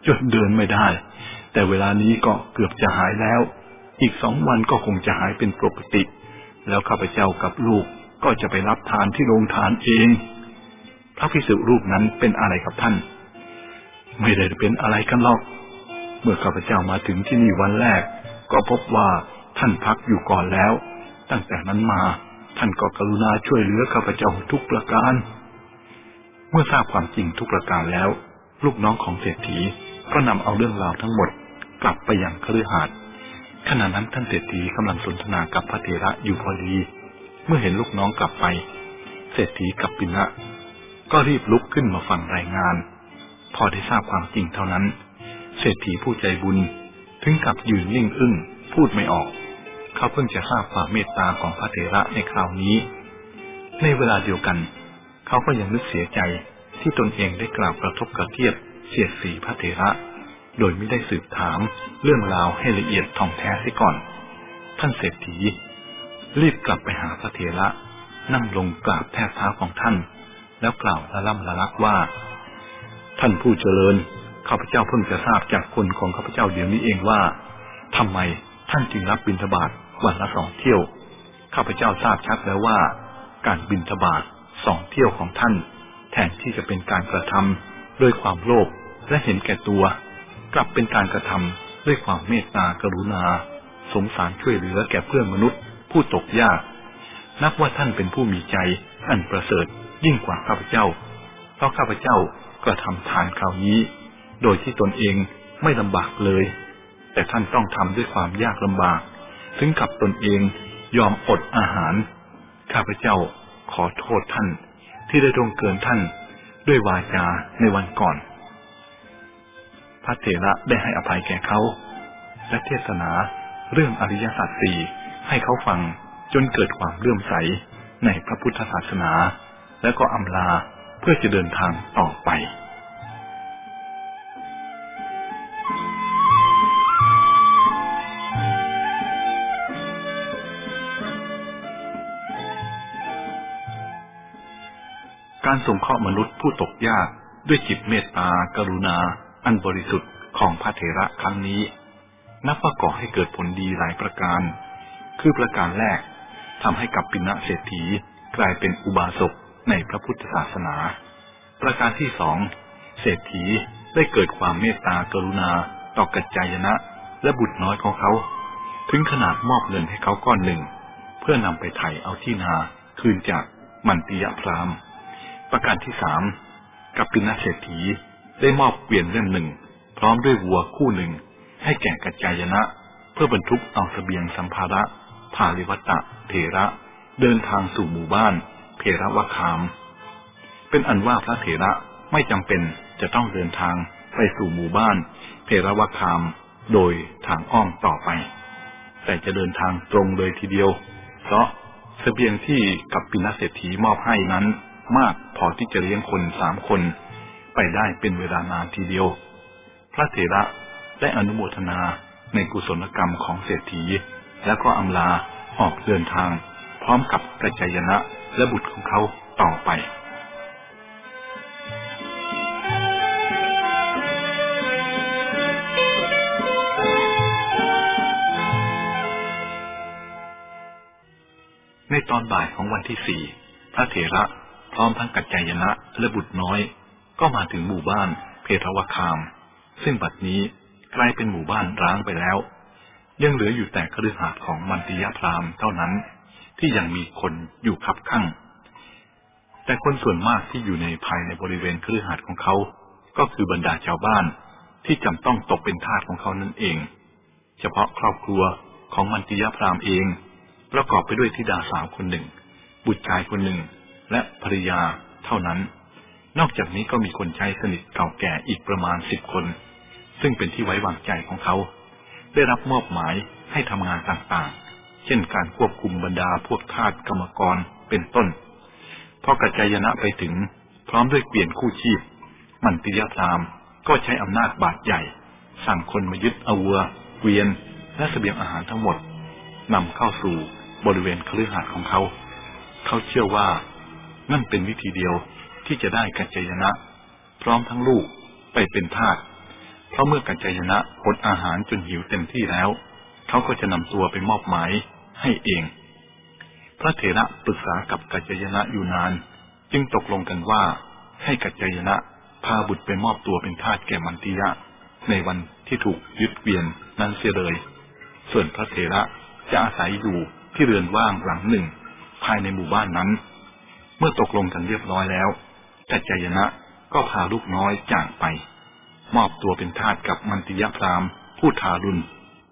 จนเดินไม่ได้แต่เวลานี้ก็เกือบจะหายแล้วอีก2 วันก็คงจะหายเป็นปกติแล้วข้าพเจ้ากับลูกก็จะไปรับทานที่โรงทานเองพระภิกษุรูปนั้นเป็นอะไรกับท่านไม่ได้เป็นอะไรกันหรอกเมื่อข้าพเจ้ามาถึงที่นี่วันแรกก็พบว่าท่านพักอยู่ก่อนแล้วตั้งแต่นั้นมาท่านก็กรุณาช่วยเหลือข้าพเจ้าทุกประการเมื่อทราบความจริงทุกประการแล้วลูกน้องของเศรษฐีก็นำเอาเรื่องราวทั้งหมดกลับไปยังคฤหาสน์ขณะนั้นท่านเศรษฐีกำลังสนทนากับพระเถระอยู่พอดีเมื่อเห็นลูกน้องกลับไปเศรษฐีกัปปินะก็รีบลุกขึ้นมาฟังรายงานพอได้ทราบความจริงเท่านั้นเศรษฐีผู้ใจบุญถึงกับยืนนิ่งอึ้งพูดไม่ออกเขาเพิ่งจะทราบความเมตตาของพระเถระในคราวนี้ในเวลาเดียวกันเขาก็ยังนึกเสียใจที่ตนเองได้กล่าวกระทบกระเทียบเสียดสีพระเถระโดยไม่ได้สืบถามเรื่องราวให้ละเอียดท่องแท้เสียก่อนท่านเศรษฐีรีบกลับไปหาพระเถระนั่งลงกราบแทบเท้าของท่านแล้วกล่าวละล่ำละลักว่าท่านผู้เจริญข้าพเจ้าเพิ่งจะทราบจากคนของข้าพเจ้าเดี๋ยวนี้เองว่าทำไมท่านจึงรับบิณฑบาตวันละ2 เที่ยวข้าพเจ้าทราบชัดแล้วว่าการบิณฑบาต2 เที่ยวของท่านแทนที่จะเป็นการกระทำด้วยความโลภและเห็นแก่ตัวกลับเป็นการกระทำด้วยความเมตตากรุณาสงสารช่วยเหลือแก่เพื่อนมนุษย์ผู้ตกยากนับว่าท่านเป็นผู้มีใจอันประเสริฐยิ่งกว่าข้าพเจ้าเพราะข้าพเจ้ากระทำทานคราวนี้โดยที่ตนเองไม่ลำบากเลยแต่ท่านต้องทำด้วยความยากลำบากถึงกับตนเองยอมอดอาหารข้าพเจ้าขอโทษท่านที่ได้ล่วงเกินท่านด้วยวาจาในวันก่อนพระเถระได้ให้อภัยแก่เขาและเทศนาเรื่องอริยสัจ 4ให้เขาฟังจนเกิดความเลื่อมใสในพระพุทธศาสนาแล้วก็อำลาเพื่อจะเดินทางต่อไปการสงเคราะห์มนุษย์ผู้ตกยากด้วยจิตเมตตากรุณาอันบริสุทธิ์ของพระเถระครั้งนี้นับว่าก่อให้เกิดผลดีหลายประการคือประการแรกทำให้กัปปินะเศรษฐีกลายเป็นอุบาสกในพระพุทธศาสนาประการที่2เศรษฐีได้เกิดความเมตตากรุณาต่อกัจจายนะและบุตรน้อยของเขาถึงขนาดมอบเงินให้เขาก้อนหนึ่งเพื่อนำไปไถ่เอาที่นาคืนจากมันติยพราหมณ์ประการที่3กัปปินะเศรษฐีได้มอบเกวียนเล่มหนึ่งพร้อมด้วยวัวคู่หนึ่งให้แก่กัจจายนะเพื่อบรรทุกเอาเสบียงสัมภาระภาริวัตตเถระเดินทางสู่หมู่บ้านเพรวคามเป็นอันว่าพระเถระไม่จำเป็นจะต้องเดินทางไปสู่หมู่บ้านเพรวคามโดยทางอ้อมต่อไปแต่จะเดินทางตรงเลยทีเดียวเพราะเสบียงที่กัปปินะเศรษฐีมอบให้นั้นมากพอที่จะเลี้ยงคน3 คนไปได้เป็นเวลานานทีเดียวพระเถระได้อนุโมทนาในกุศลกรรมของเศรษฐีแล้วก็อำลาออกเดินทางพร้อมกับกัจจายนะและบุตรของเขาต่อไปในตอนบ่ายของวันที่4พระเถระพร้อมทั้งกัจจายนะและบุตรน้อยก็มาถึงหมู่บ้านเพรวคามซึ่งบัดนี้กลายเป็นหมู่บ้านร้างไปแล้วยังเหลืออยู่แต่คฤหาสน์ของมันติยพราหมณ์เท่านั้นที่ยังมีคนอยู่คับคั่งแต่คนส่วนมากที่อยู่ในภายในบริเวณคฤหาสน์ของเขาก็คือบรรดาชาวบ้านที่จำต้องตกเป็นทาสของเขานั่นเองเฉพาะครอบครัวของมันติยพราหมณ์เองประกอบไปด้วยธิดาสาวคนหนึ่งบุตรชายคนหนึ่งและภริยาเท่านั้นนอกจากนี้ก็มีคนใช้สนิทเก่าแก่อีกประมาณ10 คนซึ่งเป็นที่ไว้วางใจของเขาได้รับมอบหมายให้ทำงานต่างๆเช่นการควบคุมบรรดาพวกทาสกรรมกรเป็นต้นพอกัจจายนะไปถึงพร้อมด้วยเกวียนคู่ชีพมันติยพราหมณ์ก็ใช้อำนาจบาดใหญ่สั่งคนมายึดเอาวัวเกวียนและเสบียงอาหารทั้งหมดนำเข้าสู่บริเวณคฤหาสน์ของเขาเชื่อว่านั่นเป็นวิธีเดียวที่จะได้กัจจายนะพร้อมทั้งลูกไปเป็นทาสเพราะเมื่อกัจจายนะอดอาหารจนหิวเต็มที่แล้วเขาก็จะนำตัวไปมอบหมายให้เองพระเถระปรึกษากับกัจจายนะอยู่นานจึงตกลงกันว่าให้กัจจายนะพาบุตรไปมอบตัวเป็นทาสแก่มันติยะในวันที่ถูกยึดเวียนนั้นเสียเลยส่วนพระเถระจะอาศัยอยู่ที่เรือนว่างหลังหนึ่งภายในหมู่บ้านนั้นเมื่อตกลงกันเรียบร้อยแล้วกัจจายนะก็พาลูกน้อยจากไปมอบตัวเป็นทาสกับมันติยะพราหมณ์ผู้ทารุณ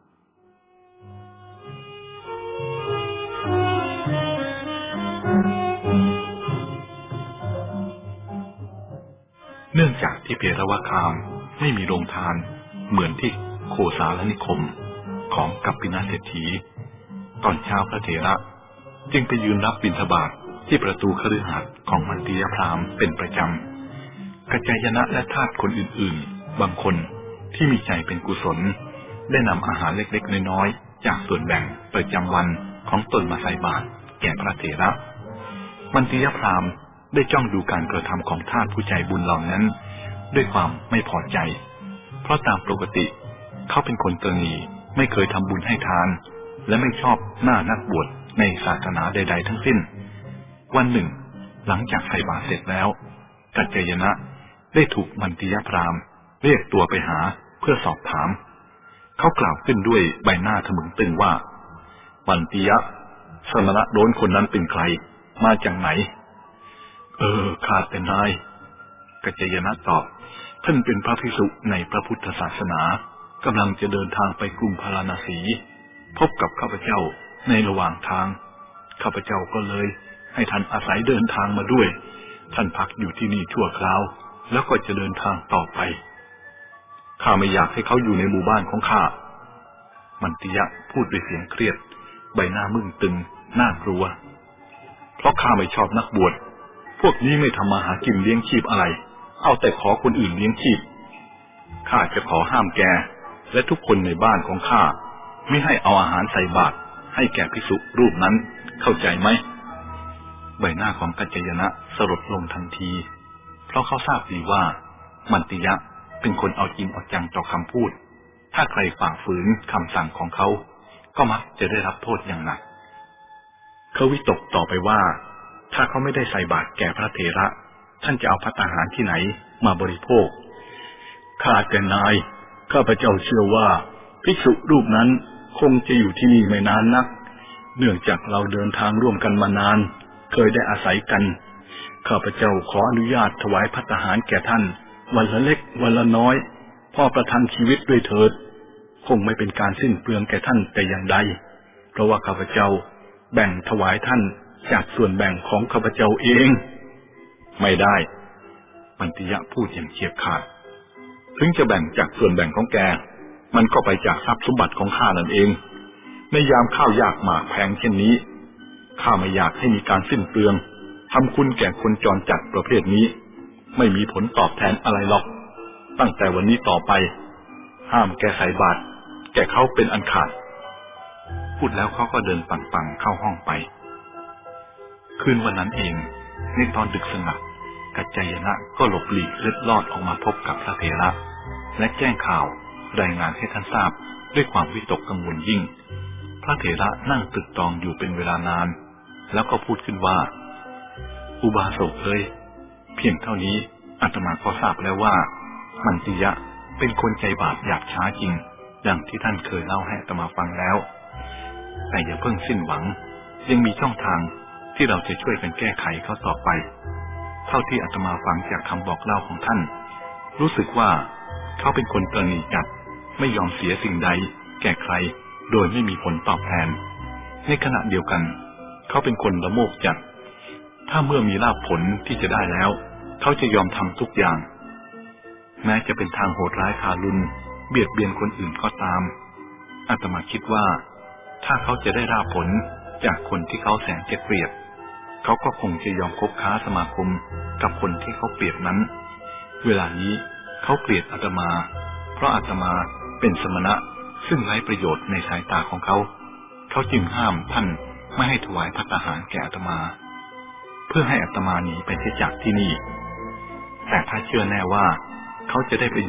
เนื่องจากที่เพรวคามไม่มีโรงทานเหมือนที่โคสาลนิคมของกัปปินะเศรษฐีตอนเช้าพระเถระจึงไปยืนรับบิณฑบาตที่ประตูคฤหาสน์ของมันติยะพราหมณ์เป็นประจำกัจจายนะและทาสคนอื่นๆบางคนที่มีใจเป็นกุศลได้นำอาหารเล็กๆน้อยๆจากส่วนแบ่งประจำวันของตนมาใส่บาตรแก่พระเถระมันติยะพราหมณ์ได้จ้องดูการกระทำของทาสผู้ใจบุญเหล่านั้นด้วยความไม่พอใจเพราะตามปกติเขาเป็นคนตนีไม่เคยทำบุญให้ทานและไม่ชอบหน้านักบวชในศาสนาใดๆทั้งสิ้นวันหนึ่งหลังจากใส่บาตรเสร็จแล้วกัจจายนะได้ถูกมันติยะพราหมณ์เรียกตัวไปหาเพื่อสอบถามเขากล่าวขึ้นด้วยใบหน้าทะมึงตึงว่ามันติยะสมณะโดนคนนั้นเป็นใครมาจากไหนข้าแต่นายกัจจายนะตอบท่านเป็นพระภิกษุในพระพุทธศาสนากำลังจะเดินทางไปกรุงพาราณสีพบกับข้าพเจ้าในระหว่างทางข้าพเจ้าก็เลยให้ท่านอาศัยเดินทางมาด้วยท่านพักอยู่ที่นี่ชั่วคราวแล้วก็จะเดินทางต่อไปข้าไม่อยากให้เขาอยู่ในหมู่บ้านของข้ามันติยะพูดด้วยเสียงเครียดใบหน้ามึนตึงน่ากลัวเพราะข้าไม่ชอบนักบวชพวกนี้ไม่ทำมาหากินเลี้ยงชีพอะไรเอาแต่ขอคนอื่นเลี้ยงชีพข้าจะขอห้ามแกและทุกคนในบ้านของข้าไม่ให้เอาอาหารใส่บาตรให้แก่ภิกษุรูปนั้นเข้าใจไหมใบหน้าของกัจจายนะสลดลงทันทีเพราะเขาทราบดีว่ามันติยะเป็นคนเอาจริงเอาจังต่อคำพูดถ้าใครฝ่าฝืนคำสั่งของเขาก็มักจะได้รับโทษอย่างหนักเขาวิตกต่อไปว่าถ้าเขาไม่ได้ใส่บาตรแก่พระเถระท่านจะเอาภัตตาหารที่ไหนมาบริโภคข้าแต่นายข้าพเจ้าเชื่อว่าภิกษุรูปนั้นคงจะอยู่ที่นี่ไม่นานนักเนื่องจากเราเดินทางร่วมกันมานานเคยได้อาศัยกันข้าพเจ้าขออนุญาตถวายภัตตาหารแก่ท่านวันละเล็กวันละน้อยพอประทังชีวิตด้วยเถิดคงไม่เป็นการสิ้นเปลืองแก่ท่านแต่อย่างใดเพราะว่าข้าพเจ้าแบ่งถวายท่านจากส่วนแบ่งของข้าพเจ้าเองไม่ได้มันติยะพูดอย่างเฉียบขาดถึงจะแบ่งจากส่วนแบ่งของแกมันก็ไปจากทรัพย์สมบัติของข้านั่นเองในยามข้าวยากหมากแพงเช่นนี้ข้าไม่อยากให้มีการสิ้นเปลืองทำคุณแก่คนจรจัดประเภทนี้ไม่มีผลตอบแทนอะไรหรอกตั้งแต่วันนี้ต่อไปห้ามแกใส่บาตรแกเขาเป็นอันขาดพูดแล้วเขาก็เดินปังๆเข้าห้องไปคืนวันนั้นเองในตอนดึกสงัดกัจจายนะก็หลบหลีกเล็ดลอดออกมาพบกับพระเถระและแจ้งข่าวรายงานให้ท่านทราบด้วยความวิตกกังวลยิ่งพระเถระนั่งตรึกตรองอยู่เป็นเวลานานแล้วก็พูดขึ้นว่าอุบาสกเอ้ยเพียงเท่านี้อาตมาก็ทราบแล้วว่ามันติยะเป็นคนใจบาปหยาบช้าจริงอย่างที่ท่านเคยเล่าให้อาตมาฟังแล้วแต่อย่าเพิ่งสิ้นหวังยังมีช่องทางที่เราจะช่วยกันแก้ไขเขาต่อไปเท่าที่อาตมาฟังจากคำบอกเล่าของท่านรู้สึกว่าเขาเป็นคนตระหนี่จัดไม่ยอมเสียสิ่งใดแก่ใครโดยไม่มีผลตอบแทนในขณะเดียวกันเขาเป็นคนละโมบจัดถ้าเมื่อมีลาภผลที่จะได้แล้วเขาจะยอมทำทุกอย่างแม้จะเป็นทางโหดร้ายทารุณเบียดเบียนคนอื่นก็ตามอาตมาคิดว่าถ้าเขาจะได้ลาภผลจากคนที่เขาแสนจะเกลียดเขาก็คงจะยอมคบค้าสมาคมกับคนที่เขาเกลียดนั้นเวลานี้เขาเกลียดอาตมาเพราะอาตมาเป็นสมณะซึ่งไร้ประโยชน์ในสายตาของเขาเขาจึงห้ามท่านไม่ให้ถวายภัตตาหารแก่อาตมาเพื่อให้อาตมาหนีไปเสียจากที่นี่แต่ถ้าเชื่อแน่ว่าเขาจะได้ประโยชน์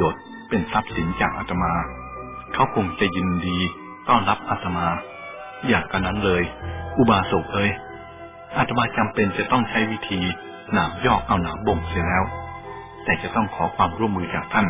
เป็นทรัพย์สินจากอาตมาเขาคงจะยินดีต้อนรับอาตมาอย่างกันนั้นเลยอุบาสกเอ้ยอาตมาจำเป็นจะต้องใช้วิธีหนามยอกเอาหนามบ่งเสียแล้วแต่จะต้องขอความร่วมมือจากท่าน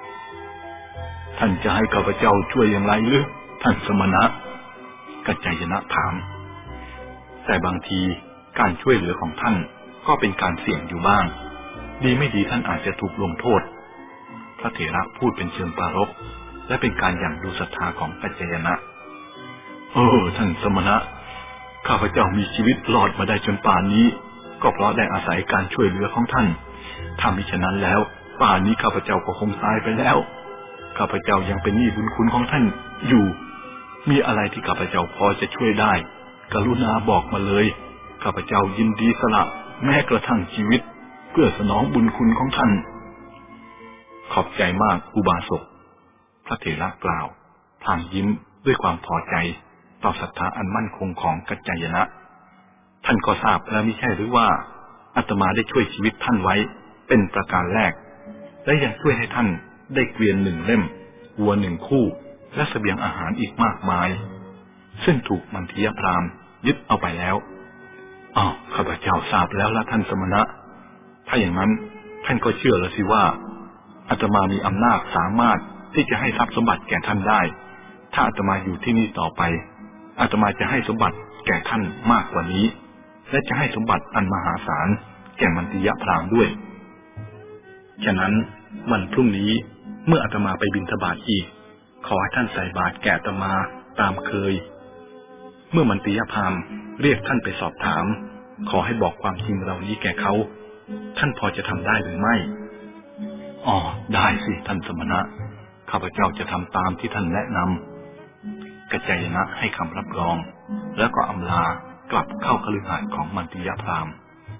จะให้ข้าพเจ้าช่วยอย่างไรหรือท่านสมณะกัจจายนะถามแต่บางทีการช่วยเหลือของท่านก็เป็นการเสี่ยงอยู่บ้างดีไม่ดีท่านอาจจะถูกลงโทษพระเถระพูดเป็นเชิงปรารภและเป็นการหยั่งดูศรัทธาของกัจจายนะท่านสมณะข้าพเจ้ามีชีวิตรอดมาได้จนป่านนี้ก็เพราะได้อาศัยการช่วยเหลือของท่านถ้ามิฉะนั้นแล้วป่านนี้ข้าพเจ้าก็คงตายไปแล้วข้าพเจ้ายังเป็นหนี้บุญคุณของท่านอยู่มีอะไรที่ข้าพเจ้าพอจะช่วยได้กรุณาบอกมาเลยข้าพเจ้ายินดีสละแม้กระทั่งชีวิตเพื่อสนองบุญคุณของท่านขอบใจมากอุบาสกพระเถระกล่าวพลางยิ้มด้วยความพอใจต่อศรัทธาอันมั่นคงของกัจจายนะท่านก็ทราบแล้วไม่ใช่หรือว่าอาตมาได้ช่วยชีวิตท่านไว้เป็นประการแรกและยังช่วยให้ท่านได้เกวียน1 เล่มวัว1 คู่และเสบียงอาหารอีกมากมายซึ่งถูกมันทียพราหมณ์ยึดเอาไปแล้วข้าพเจ้าทราบแล้วละท่านสมณะถ้าอย่างนั้นท่านก็เชื่อแล้วสิว่าอาตมามีอำนาจสามารถที่จะให้ทรัพย์สมบัติแก่ท่านได้ถ้าอาตมาอยู่ที่นี่ต่อไปอาตมาจะให้สมบัติแก่ท่านมากกว่านี้และจะให้สมบัติอันมหาศาลแก่มันทียพราหมณ์ด้วยฉะนั้นวันพรุ่งนี้เมื่ออาตมาไปบิณฑบาตอีกขอให้ท่านใส่บาตรแก่อาตมาตามเคยเมื่อมันทียพราหมณ์เรียกท่านไปสอบถามขอให้บอกความจริงเหล่านี้แก่เขาท่านพอจะทำได้หรือไม่ได้สิท่านสมณะข้าพเจ้าจะทำตามที่ท่านแนะนำกัจจายนะให้คำรับรองแล้วก็อำลากลับเข้าคฤหาสน์ของมันทียพราหมณ์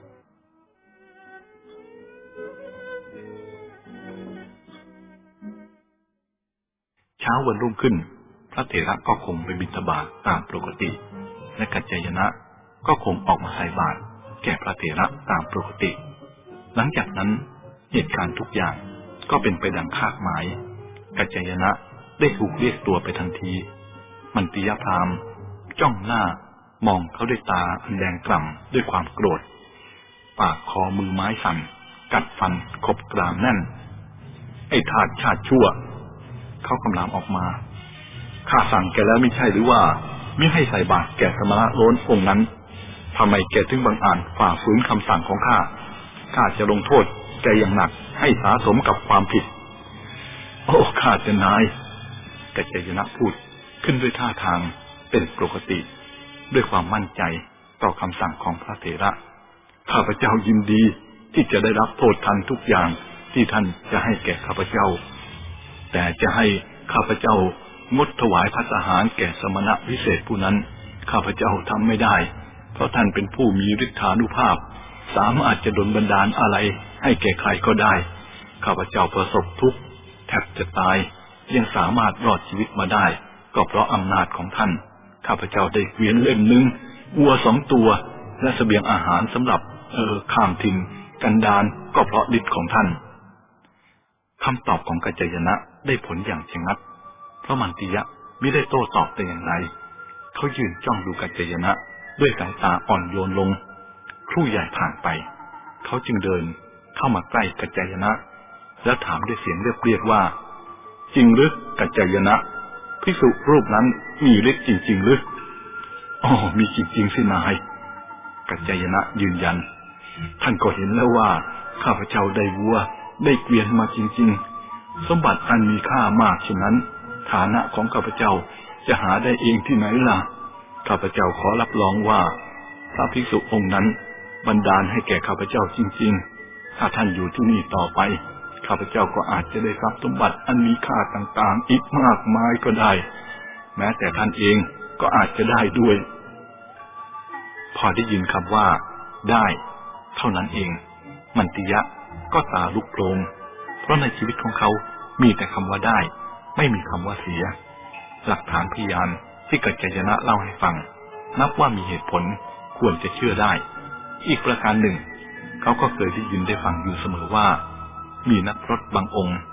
เช้าวันรุ่งขึ้นพระเถระก็คงไปบิณฑบาตตามปกติและกัจจายนะก็คงออกมาใส่บาตรแก่พระเถระตามปกติหลังจากนั้นเหตุการณ์ทุกอย่างก็เป็นไปดังคาดหมายกัจจายนะได้ถูกเรียกตัวไปทันทีมันทียพราหมณ์จ้องหน้ามองเขาด้วยตาอันแดงกล่ำด้วยความโกรธปากคอมือไม้สั่นกัดฟันขบกรามแน่นไอ้ทาสชาติชั่วเขากำลังออกมาข้าสั่งแกแล้วไม่ใช่หรือว่ามิให้ใส่บาตรแก่สมณะโล้นองค์นั้นทำไมแกถึงบังอาจฝ่าฝืนคำสั่งของข้าจะลงโทษแกอย่างหนักให้สาสมกับความผิดข้าจะนายกัจจายนะพูดขึ้นด้วยท่าทางเป็นปกติด้วยความมั่นใจต่อคำสั่งของพระเถระข้าพเจ้ายินดีที่จะได้รับโทษทันทุกอย่างที่ท่านจะให้แก่ข้าพเจ้าแต่จะให้ข้าพเจ้างดถวายภัตตาหารแก่สมณะวิเศษผู้นั้นข้าพเจ้าทำไม่ได้เพราะท่านเป็นผู้มีฤทธานุภาพสามารถจะดลบันดาลอะไรให้แก่ใครก็ได้ข้าพเจ้าประสบทุกข์แทบจะตายยังสามารถรอดชีวิตมาได้ก็เพราะอำนาจของท่านข้าพเจ้าได้เกวียนเล่ม 1วัว2 ตัวและเสบียงอาหารสำหรับข้ามถิ่นกันดารก็เพราะฤทธิ์ของท่านคำตอบของกัจจายนะได้ผลอย่างชะงักเพราะมันทียะไม่ได้โต้ตอบแต่อย่างไรเขายืนจ้องดูกัจจายนะด้วยสายตาอ่อนโยนลงครู่ใหญ่ผ่านไปเขาจึงเดินเข้ามาใกล้กัจจายนะแล้วถามด้วยเสียงเรียบๆว่าจริงหรือกัจจายนะภิกษุรูปนั้นมีฤทธิ์จริงๆหรือมีจริงๆสินายกัจจายนะยืนยันท่านก็เห็นแล้วว่าข้าพเจ้าได้วัวได้เกวียนมาจริงๆสมบัติอันมีค่ามากฉะนั้นฐานะของข้าพเจ้าจะหาได้เองที่ไหนล่ะข้าพเจ้าขอรับรองว่าพระภิกษุองค์นั้นบันดาลให้แก่ข้าพเจ้าจริงๆถ้าท่านอยู่ที่นี่ต่อไปข้าพเจ้าก็อาจจะได้ทรัพย์สมบัติอันมีค่าต่างๆอีกมากมายก็ได้แม้แต่ท่านเองก็อาจจะได้ด้วยพอได้ยินคำว่าได้เท่านั้นเองมันทียะก็ตาลุกโพลงเพราะในชีวิตของเขามีแต่คำว่าได้ไม่มีคำว่าเสียหลักฐานพยานที่กัจจายนะเล่าให้ฟังนับว่ามีเหตุผลควรจะเชื่อได้อีกประการหนึ่งเขาก็เคยได้ยินได้ฟังอยู่เสมอว่ามีนักพรตบางองค์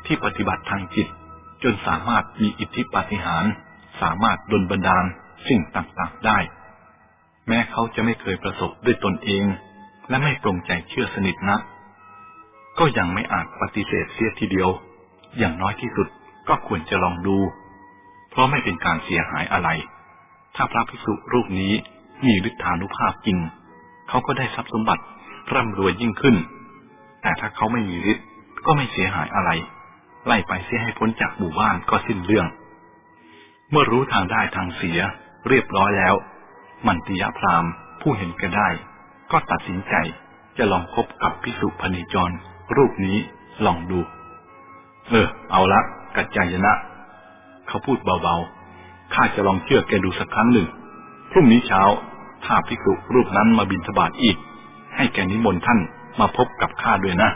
ที่ปฏิบัติทางจิตจนสามารถมีอิทธิปาฏิหาริย์สามารถดลบันดาลสิ่งต่างๆได้แม้เขาจะไม่เคยประสบด้วยตนเองและไม่ปรงใจเชื่อสนิทนักก็ยังไม่อาจปฏิเสธเสียทีเดียวอย่างน้อยที่สุดก็ควรจะลองดูเพราะไม่เป็นการเสียหายอะไรถ้าพระภิกษุรูปนี้มีฤทธานุภาพจริงเขาก็ได้ทรัพย์สมบัติร่ำรวยยิ่งขึ้นแต่ถ้าเขาไม่มีฤทธิ์ก็ไม่เสียหายอะไรไล่ไปเสียให้พ้นจากหมู่บ้านก็สิ้นเรื่องเมื่อรู้ทางได้ทางเสียเรียบร้อยแล้วมันติยพราหมณ์ผู้เห็นแก่ได้ก็ตัดสินใจจะลองคบกับภิกษุพเนจรรูปนี้ลองดูเอาละกัจจายนะเขาพูดเบาๆข้าจะลองเชื่อแกดูสักครั้งหนึ่งพรุ่งนี้เช้าถ้าภิกษุรูปนั้นมาบิณฑบาตอีกให้แกนิมนต์ท่านมาพบกับข้าด้วยนะ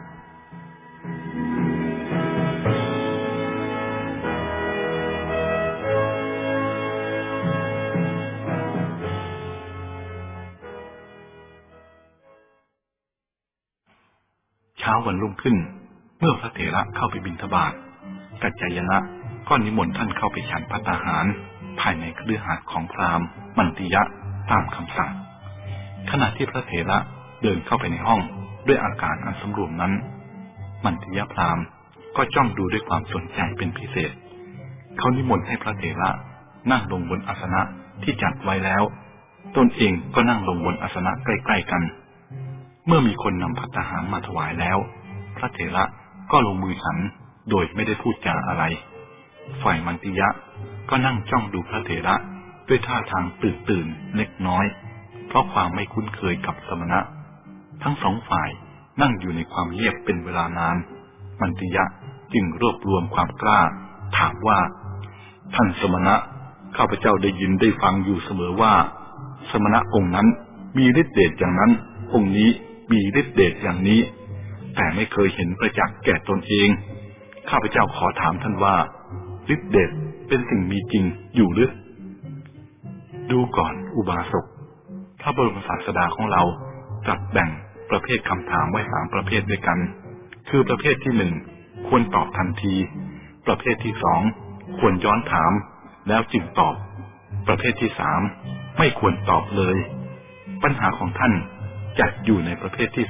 เช้าวันรุ่งขึ้นเมื่อพระเถระเข้าไปบิณฑบาตกัจจายนะก็นิมนต์ท่านเข้าไปฉันภัตตาหารภายในคฤหาสน์ของพราหมณ์มันติยะตามคำสั่งขณะที่พระเถระเดินเข้าไปในห้องด้วยอาการอันสำรวมนั้นมันติยะพราหมณ์ก็จ้องดูด้วยความสนใจเป็นพิเศษเขานิมนต์ให้พระเถระนั่งลงบนอาสนะที่จัดไว้แล้วตนเองก็นั่งลงบนอาสนะใกล้ๆกันเมื่อมีคนนำภัตตาหารมาถวายแล้วพระเถระก็ลงมือฉันโดยไม่ได้พูดจาอะไรฝ่ายมันติยะก็นั่งจ้องดูพระเถระด้วยท่าทางตื่นเล็กน้อยเพราะความไม่คุ้นเคยกับสมณะทั้งสองฝ่ายนั่งอยู่ในความเงียบเป็นเวลานานมันติยะจึงรวบรวมความกล้าถามว่าท่านสมณะข้าพเจ้าได้ยินได้ฟังอยู่เสมอว่าสมณะองค์นั้นมีฤทธิ์เดชอย่างนั้นองค์นี้มีฤทธิ์เดชอย่างนี้แต่ไม่เคยเห็นประจักษ์แก่ตนเองข้าพเจ้าขอถามท่านว่าฤทธิ์เดชเป็นสิ่งมีจริงอยู่หรือดูก่อนอุบาสกพระบรมศาสดาของเราตรัสแบ่งประเภทคำถามไว้3ประเภทด้วยกันคือประเภทที่1ควรตอบทันทีประเภทที่2ควรย้อนถามแล้วจึงตอบประเภทที่3ไม่ควรตอบเลยปัญหาของท่านจัดอยู่ในประเภทที่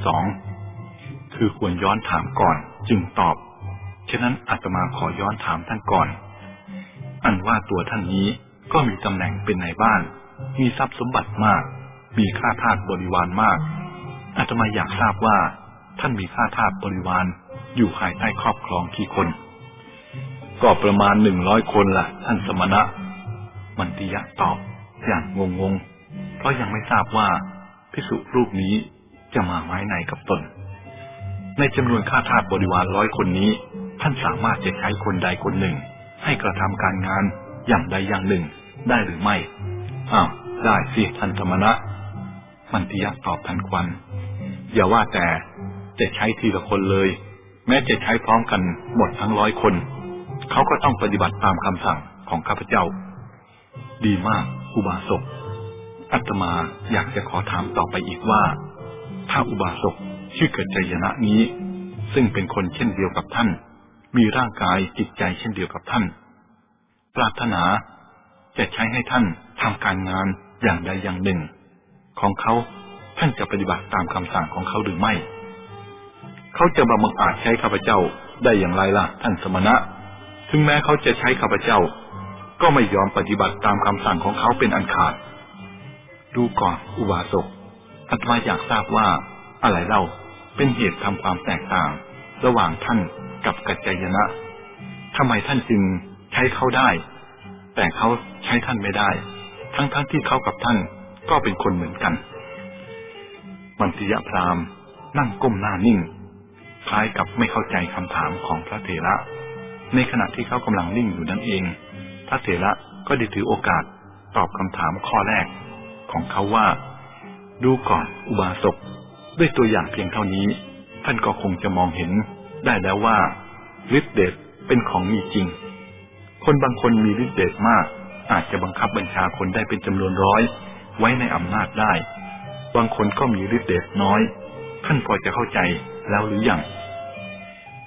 2คือควรย้อนถามก่อนจึงตอบฉะนั้นอาตมาขอย้อนถามท่านก่อนอันว่าตัวท่านนี้ก็มีตำแหน่งเป็นนายบ้านมีทรัพย์สมบัติมากมีข้าทาสบริวารมากอาตมาอยากทราบว่าท่านมีข้าทาสบริวารอยู่ภายใต้ครอบครองกี่คนก็ประมาณ100 คนล่ะท่านสมณะมันติยะตอบอย่างงงๆเพราะยังไม่ทราบว่าภิกษุรูปนี้จะมาไม้ไหนกับตนในจำนวนข้าทาสบริวาร100 คนนี้ท่านสามารถจะใช้คนใดคนหนึ่งให้กระทำการงานอย่างใดอย่างหนึ่งได้หรือไม่ได้สิท่านสมณะมันติยะตอบทันควันอย่าว่าแต่จะใช้ทีละคนเลยแม้จะใช้พร้อมกันหมดทั้ง100 คนเขาก็ต้องปฏิบัติตามคำสั่งของข้าพเจ้าดีมากอุบาสกอาตมาอยากจะขอถามต่อไปอีกว่าถ้าอุบาสกชื่อกัจจายนะนี้ซึ่งเป็นคนเช่นเดียวกับท่านมีร่างกายจิตใจเช่นเดียวกับท่านปรารถนาจะใช้ให้ท่านทำการงานอย่างใดอย่างหนึ่งของเขาท่านจะปฏิบัติตามคำสั่งของเขาหรือไม่เขาจะบังอาจใช้ข้าพเจ้าได้อย่างไรล่ะท่านสมณะถึงแม้เขาจะใช้ข้าพเจ้าก็ไม่ยอมปฏิบัติตามคำสั่งของเขาเป็นอันขาดดูก่อนอุบาสกอาตมาอยากทราบว่าอะไรเล่าเป็นเหตุทำความแตกต่างระหว่างท่านกับกัจจายนะทำไมท่านจึงใช้เขาได้แต่เขาใช้ท่านไม่ได้ทั้งที่เขากับท่านก็เป็นคนเหมือนกันมันติยพราหมณ์นั่งก้มหน้านิ่งคล้ายกับไม่เข้าใจคำถามของพระเถระในขณะที่เขากำลังนิ่งอยู่นั่นเองพระเถระก็ได้ถือโอกาสตอบคำถามข้อแรกของเขาว่าดูก่อนอุบาสกด้วยตัวอย่างเพียงเท่านี้ท่านก็คงจะมองเห็นได้แล้วว่าฤทธิ์เดชเป็นของมีจริงคนบางคนมีฤทธิ์เดชมากอาจจะบังคับบัญชาคนได้เป็นจำนวน100ไว้ในอำนาจได้บางคนก็มีฤทธิ์เดชน้อยท่านพอจะเข้าใจแล้วหรือยัง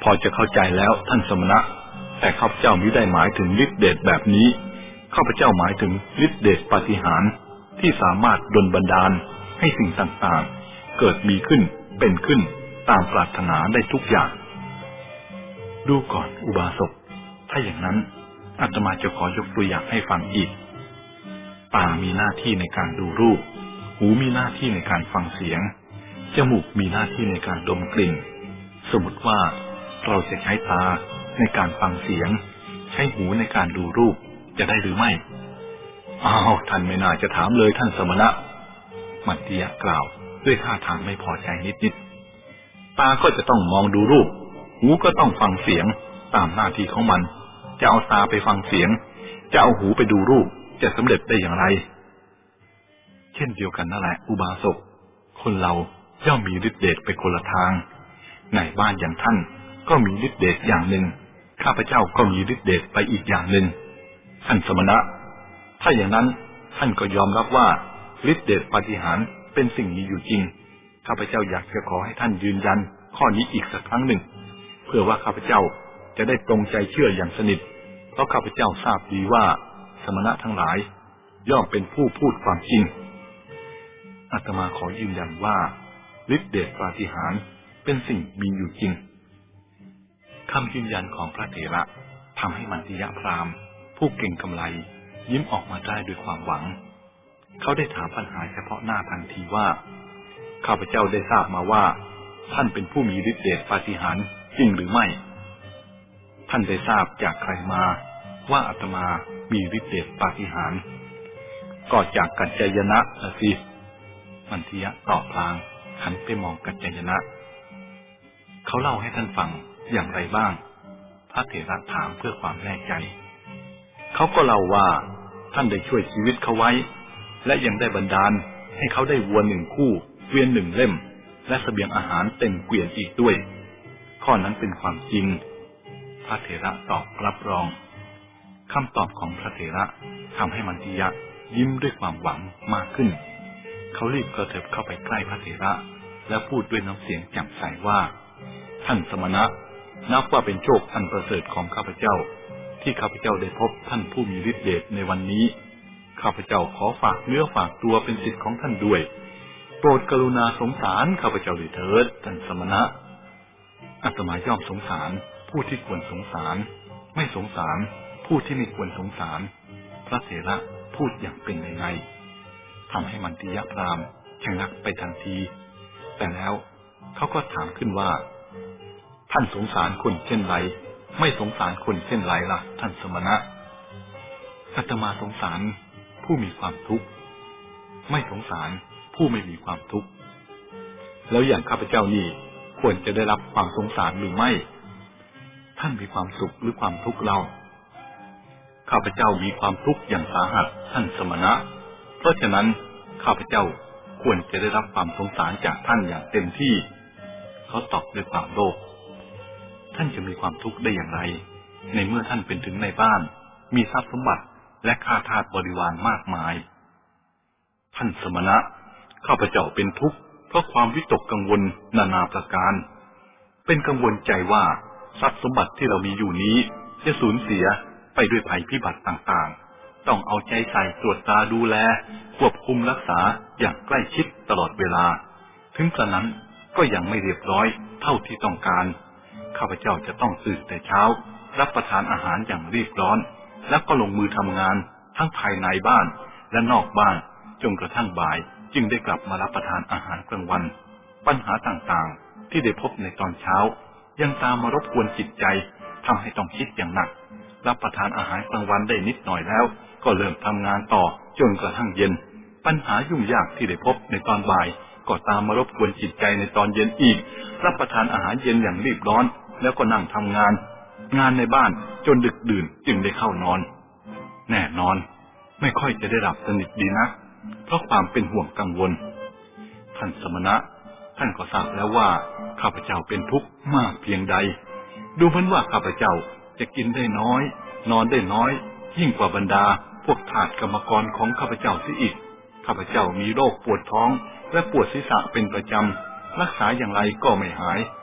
พอจะเข้าใจแล้วท่านสมณะแต่ข้าพเจ้ามิได้หมายถึงฤทธิเดชแบบนี้ข้าพเจ้าหมายถึงฤทธิเดชปาฏิหาริย์ที่สามารถดลบันดาลให้สิ่งต่างๆเกิดมีขึ้นเป็นขึ้นตามปรารถนาได้ทุกอย่างดูก่อนอุบาสกถ้าอย่างนั้นอาตมาจะขอยกตัวอย่างให้ฟังอีกตามีหน้าที่ในการดูรูปหูมีหน้าที่ในการฟังเสียงจมูกมีหน้าที่ในการดมกลิ่นสมมติว่าเราจะใช้ตาในการฟังเสียงใช้หูในการดูรูปจะได้หรือไม่ท่านไม่น่าจะถามเลยท่านสมณะมัตติยะกล่าวด้วยท่าทางไม่พอใจนิดๆตาก็จะต้องมองดูรูปหูก็ต้องฟังเสียงตามหน้าที่ของมันจะเอาตาไปฟังเสียงจะเอาหูไปดูรูปจะสำเร็จได้อย่างไรเช่นเดียวกันนั่นแหละอุบาสกคนเราย่อมมีฤทธิเดชไปคนละทางในบ้านอย่างท่านก็มีฤทธิเดชอย่างหนึ่งข้าพเจ้าก็มีฤทธิเดชไปอีกอย่างหนึ่งท่านสมณะถ้าอย่างนั้นท่านก็ยอมรับว่าฤทธิเดชปาฏิหาริย์เป็นสิ่งมีอยู่จริงข้าพเจ้าอยากจะขอให้ท่านยืนยันข้อนี้อีกสักครั้งหนึ่งเพื่อว่าข้าพเจ้าจะได้ตรงใจเชื่ออย่างสนิทเพราะข้าพเจ้าทราบดีว่าสมณะทั้งหลายย่อมเป็นผู้พูดความจริงอาตมาขอยืนยันว่าฤทธิเดชปาฏิหาริย์เป็นสิ่งมีอยู่จริงคำยืนยันของพระเถระทำให้มัณฑิยพราหมณ์ผู้เก่งกำไลยิ้มออกมาได้ด้วยความหวังเขาได้ถามปัญหาเฉพาะหน้าทันทีว่าข้าพเจ้าได้ทราบมาว่าท่านเป็นผู้มีฤทธิเดชปาฏิหาริย์จริงหรือไม่ท่านได้ทราบจากใครมาว่าอาตมามีฤทธิเดชปาฏิหาริย์ก็จากกัจจายนะสิมัณฑิยะตอบพลางหันไปมองกัจจายนะเขาเล่าให้ท่านฟังอย่างไรบ้างพระเถระถามเพื่อความแน่ใจเขาก็เล่าว่าท่านได้ช่วยชีวิตเขาไว้และยังได้บันดาลให้เขาได้วัว1 คู่เกวียน1 เล่มและเสบียงอาหารเต็มเกวียนอีกด้วยข้อนั้นเป็นความจริงพระเถระตอบรับรองคำตอบของพระเถระทำให้มัณฑิยะยิ้มด้วยความหวังมากขึ้นเขารีบกระเถิบเข้าไปใกล้พระเถระและพูดด้วยน้ำเสียงแจ่มใสว่าท่านสมณะนับว่าเป็นโชคอันประเสริฐของข้าพเจ้าที่ข้าพเจ้าได้พบท่านผู้มีฤทธิเดชในวันนี้ข้าพเจ้าขอฝากเนื้อฝากตัวเป็นศิษย์ของท่านด้วยโปรดกรุณาสงสารข้าพเจ้าด้วยเถิดท่านสมณะอาตมาย่อมสงสารผู้ที่ควรสงสารไม่สงสารผู้ที่ไม่ควรสงสารพระเถระพูดอย่างเป็นในทำให้มัณฑิยพราหมณ์ชะงักไปทันทีแต่แล้วเขาก็ถามขึ้นว่าท่านสงสารคนเช่นไรไม่สงสารคนเช่นไรล่ะท่านสมณะอาตมาสงสารผู้มีความทุกข์ไม่สงสารผู้ไม่มีความทุกข์แล้วอย่างข้าพเจ้านี่ควรจะได้รับความสงสารหรือไม่ท่านมีความสุขหรือความทุกข์เราข้าพเจ้ามีความทุกข์อย่างสาหัสท่านสมณะเพราะฉะนั้นข้าพเจ้าควรจะได้รับความสงสารจากท่านอย่างเต็มที่เขาตอบด้วยความโลภท่านจะมีความทุกข์ได้อย่างไรในเมื่อท่านเป็นถึงในบ้านมีทรัพย์สมบัติและข้าทาสบริวารมากมายท่านสมณะข้าพเจ้าเป็นทุกข์เพราะความวิตกกังวลนานาประการเป็นกังวลใจว่าทรัพย์สมบัติที่เรามีอยู่นี้จะสูญเสียไปด้วยภัยพิบัติต่างๆต้องเอาใจใส่ตรวจตาดูแลควบคุมรักษาอย่างใกล้ชิดตลอดเวลาถึงกระนั้นก็ยังไม่เรียบร้อยเท่าที่ต้องการข้าพเจ้าจะต้องตื่นแต่เช้ารับประทานอาหารอย่างรีบร้อนแล้วก็ลงมือทำงานทั้งภายในบ้านและนอกบ้านจนกระทั่งบ่ายจึงได้กลับมารับประทานอาหารกลางวันปัญหาต่างๆที่ได้พบในตอนเช้ายังตามมารบกวนจิตใจทำให้ต้องคิดอย่างหนักรับประทานอาหารกลางวันได้นิดหน่อยแล้วก็เริ่มทำงานต่อจนกระทั่งเย็นปัญหายุ่งยากที่ได้พบในตอนบ่ายก็ตามมารบกวนจิตใจในตอนเย็นอีกรับประทานอาหารเย็นอย่างรีบร้อนแล้วก็นั่งทำงานในบ้านจนดึกดื่นจึงได้เข้านอนแน่นอนไม่ค่อยจะได้หลับสนิทดีนะเพราะความเป็นห่วงกังวลท่านสมณะท่านก็ทราบแล้วว่าข้าพเจ้าเป็นทุกข์มากเพียงใดดูเหมือนว่าข้าพเจ้าจะกินได้น้อยนอนได้น้อยยิ่งกว่าบรรดาพวกทาสกรรมกรของข้าพเจ้าเสียอีกข้าพเจ้ามีโรคปวดท้องและปวดศีรษะเป็นประจำรักษาอย่างไรก็ไม่หาย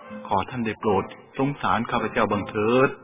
ขอท่านได้โปรดสงสารข้าพเจ้าบังเถิด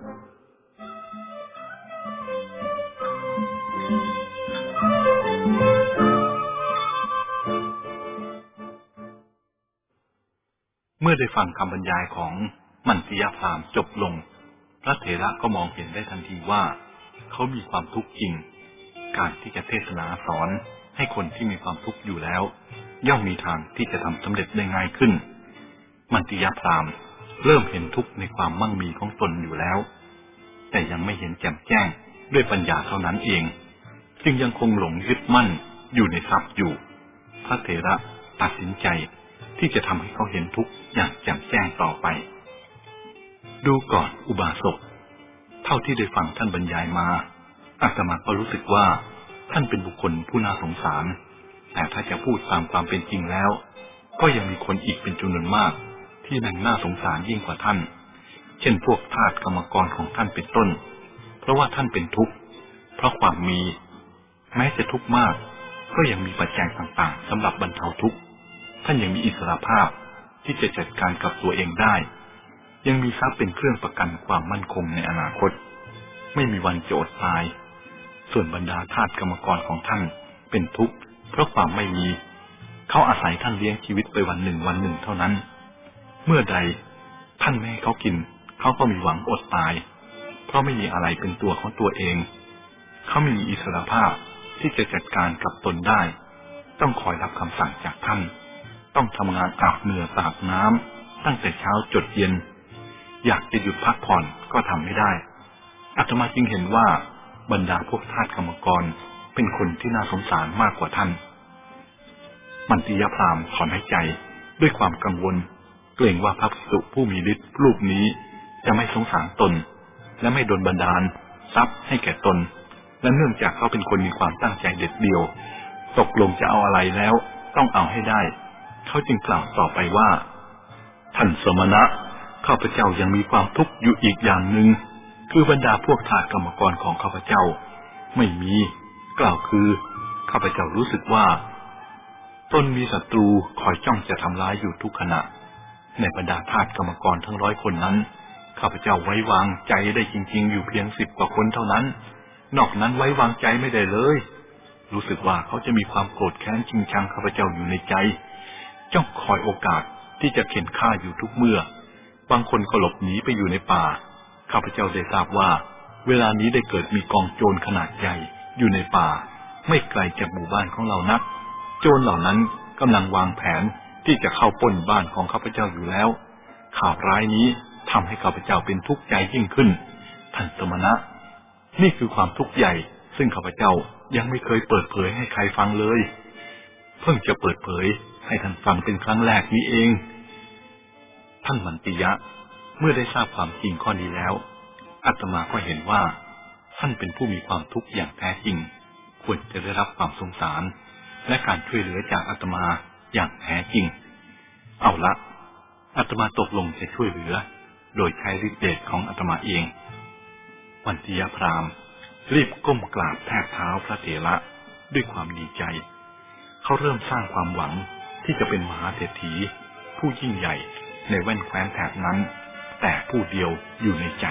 เมื่อได้ฟังคำบรรยายของมัณฑิยพราหมณ์จบลงพระเถระก็มองเห็นได้ทันทีว่าเขามีความทุกข์จริงการที่จะเทศนาสอนให้คนที่มีความทุกข์อยู่แล้วย่อมมีทางที่จะทำสำเร็จได้ง่ายขึ้นมัณฑิยพราหมณ์เริ่มเห็นทุกข์ในความมั่งมีของตนอยู่แล้วแต่ยังไม่เห็นแจ่มแจ้งด้วยปัญญาเท่านั้นเองจึงยังคงหลงยึดมั่นอยู่ในทรัพย์อยู่พระเถระตัดสินใจที่จะทำให้เขาเห็นทุกข์อย่างแจ่มแจ้งต่อไปดูก่อนอุบาสกเท่าที่ได้ฟังท่านบรรยายมาอาตมาก็รู้สึกว่าท่านเป็นบุคคลผู้น่าสงสารแต่ถ้าจะพูดตามความเป็นจริงแล้วก็ยังมีคนอีกเป็นจำนวนมากที่นั่งน่าสงสารยิ่งกว่าท่านเช่นพวกทาสกรรมกรของท่านเป็นต้นเพราะว่าท่านเป็นทุกข์เพราะความมีแม้จะทุกข์มากก็ยังมีปัจจัยต่างๆสำหรับบรรเทาทุกข์ท่านยังมีอิสรภาพที่จะจัดการกับตัวเองได้ยังมีทรัพย์เป็นเครื่องประกันความมั่นคงในอนาคตไม่มีวันจะอดตายส่วนบรรดาทาสกรรมกรของท่านเป็นทุกข์เพราะความไม่มีเขาอาศัยท่านเลี้ยงชีวิตไปวันหนึ่งเท่านั้นเมื่อใดท่านไม่ให้เขากินเขาก็มีหวังอดตายเพราะไม่มีอะไรเป็นตัวของตัวเองเขาไม่มีอิสรภาพที่จะจัดการกับตนได้ต้องคอยรับคำสั่งจากท่านต้องทำงานอาบเหงื่อตากน้ำตั้งแต่เช้าจดเย็นอยากจะหยุดพักผ่อนก็ทำไม่ได้อาตมาจึงเห็นว่าบรรดาพวกทาสกรรมกรเป็นคนที่น่าสงสารมากกว่าท่านมัณฑิยพราหมณ์ถอนหายใจด้วยความกังวลเกรงว่าพระภิกษุผู้มีฤทธิ์รูปนี้จะไม่สงสารตนและไม่โดนบันดาลทรัพย์ให้แก่ตนและเนื่องจากเขาเป็นคนมีความตั้งใจเด็ดเดี่ยวตกลงจะเอาอะไรแล้วต้องเอาให้ได้เขาจึงกล่าวต่อไปว่าท่านสมณะข้าพเจ้ายังมีความทุกข์อยู่อีกอย่างหนึ่งคือบรรดาพวกทาสกรรมกรของข้าพเจ้าไม่มีกล่าวคือข้าพเจ้ารู้สึกว่าตนมีศัตรูคอยจ้องจะทำร้ายอยู่ทุกขณะในบรรดาทาสกรรมกรทั้ง100 คนนั้นข้าพเจ้าไว้วางใจได้จริงๆอยู่เพียง10 กว่าคนเท่านั้นนอกนั้นไว้วางใจไม่ได้เลยรู้สึกว่าเขาจะมีความโกรธแค้นจริงจังข้าพเจ้าอยู่ในใจจ้องคอยโอกาสที่จะเข็นฆ่าอยู่ทุกเมื่อบางคนก็หลบหนีไปอยู่ในป่าข้าพเจ้าได้ทราบว่าเวลานี้ได้เกิดมีกองโจรขนาดใหญ่อยู่ในป่าไม่ไกลจากหมู่บ้านของเรานักโจรเหล่านั้นกำลังวางแผนที่จะเข้าปล้นบ้านของข้าพเจ้าอยู่แล้วข่าวร้ายนี้ทำให้ข้าพเจ้าเป็นทุกข์ใจยิ่งขึ้นท่านสมณะนี่คือความทุกข์ใหญ่ซึ่งข้าพเจ้ายังไม่เคยเปิดเผยให้ใครฟังเลยเพิ่งจะเปิดเผยให้ท่านฟังเป็นครั้งแรกนี้เองท่านมัณฑิยะเมื่อได้ทราบความจริงข้อนี้แล้วอาตมาก็เห็นว่าท่านเป็นผู้มีความทุกข์อย่างแท้จริงควรจะได้รับความสงสารและการช่วยเหลือจากอาตมาอย่างแท้จริงเอาละอาตมาตกลงจะช่วยเหลือโดยใช้ฤทธิ์เดชของอาตมาเองมัณฑิยพราหมณ์รีบก้มกราบแทบเท้าพระเถระด้วยความดีใจเขาเริ่มสร้างความหวังที่จะเป็นมหาเศรษฐีผู้ยิ่งใหญ่ในแว่นแคว้นแถบนั้นแต่ผู้เดียวอยู่ในใจ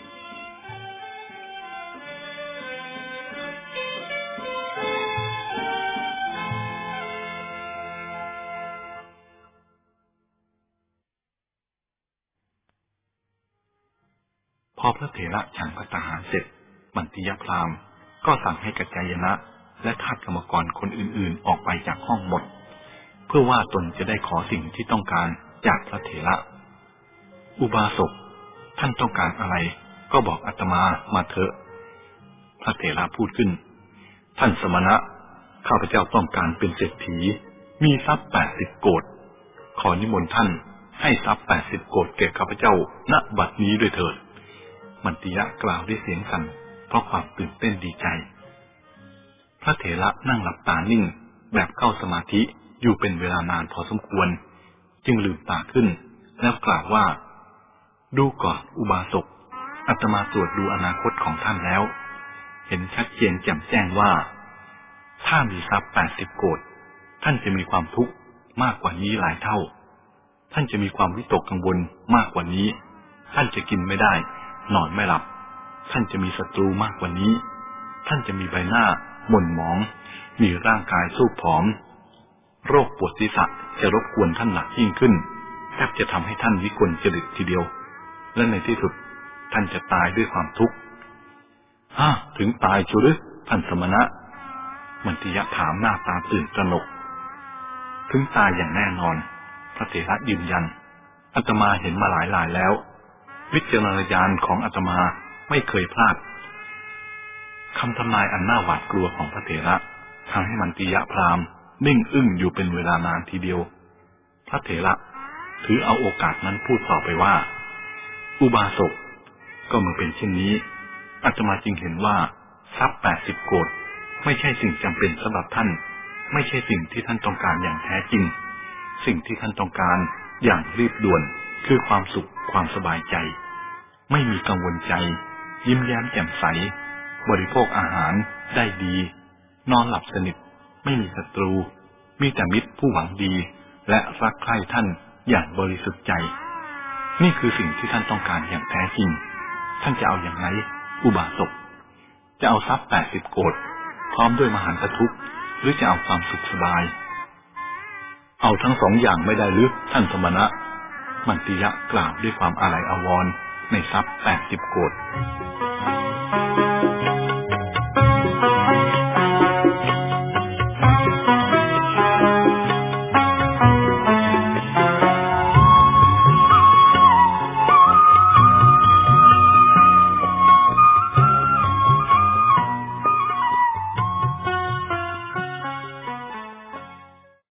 พอพระเถระฉันภัตตาหารเสร็จมัณฑิยพราหมณ์ก็สั่งให้กัจจายนะและทาสกรรมกรคนอื่นๆออกไปจากห้องหมดเพื่อว่าตนจะได้ขอสิ่งที่ต้องการจากพระเถระอุบาสกท่านต้องการอะไรก็บอกอาตมามาเถอะพระเถระพูดขึ้นท่านสมณะข้าพเจ้าต้องการเป็นเศรษฐีมีทรัพย์80 โกฏขอนิมนต์ท่านให้ทรัพย์80 โกฏแก่ข้าพเจ้าณบัดนี้ด้วยเถิดมัณฑิยะกล่าวด้วยเสียงสั่นเพราะความตื่นเต้นดีใจพระเถระนั่งหลับตานิ่งแบบเข้าสมาธิอยู่เป็นเวลานานพอสมควรจึงลืมตาขึ้นแล้วกล่าวว่าดูก่อนอุบาสกอาตมาตรวจดูอนาคตของท่านแล้วเห็นชัดเจนแจ่มแจ้งว่าถ้ามีทรัพย์80 โกฏท่านจะมีความทุกข์มากกว่านี้หลายเท่าท่านจะมีความวิตกกังวลมากกว่านี้ท่านจะกินไม่ได้นอนไม่หลับท่านจะมีศัตรูมากกว่านี้ท่านจะมีใบหน้าหม่นหมองมีร่างกายสู้ผอมโรคปวดศีรษะจะรบกวนท่านหนักยิ่งขึ้นแทบจะทำให้ท่านวิกลจริตทีเดียวและในที่สุดท่านจะตายด้วยความทุกข์ถึงตายชัวหรือท่านสมณะมันติยะถามหน้าตาตื่นตระหนกถึงตายอย่างแน่นอนพระเถระยืนยันอาตมาเห็นมาหลายรายแล้ววิจารณญาณของอาตมาไม่เคยพลาดคำทำนายอันน่าหวาดกลัวของพระเถระทำให้มันติยะพราหมณ์นิ่งอึ้งอยู่เป็นเวลานานทีเดียวพระเถระถือเอาโอกาสนั้นพูดต่อไปว่าอุบาสกก็เมื่อเป็นเช่นนี้อาตมาจึงเห็นว่าทรัพย์80 โกฏไม่ใช่สิ่งจำเป็นสำหรับท่านไม่ใช่สิ่งที่ท่านต้องการอย่างแท้จริงสิ่งที่ท่านต้องการอย่างรีบด่วนคือความสุขความสบายใจไม่มีกังวลใจยิ้มแย้มแจ่มใสบริโภคอาหารได้ดีนอนหลับสนิทไม่มีศัตรูมีแต่มิตรผู้หวังดีและรักใคร่ท่านอย่างบริสุทธิ์ใจนี่คือสิ่งที่ท่านต้องการอย่างแท้จริงท่านจะเอาอย่างไรอุบาสกจะเอาทรัพย์80 โกฏพร้อมด้วยมหันตทุกข์หรือจะเอาความสุขสบายเอาทั้งสองอย่างไม่ได้หรือท่านสมณะมันติยะกล่าวด้วยความอาลัยอาวรณ์ในทรัพย์80 โกฏ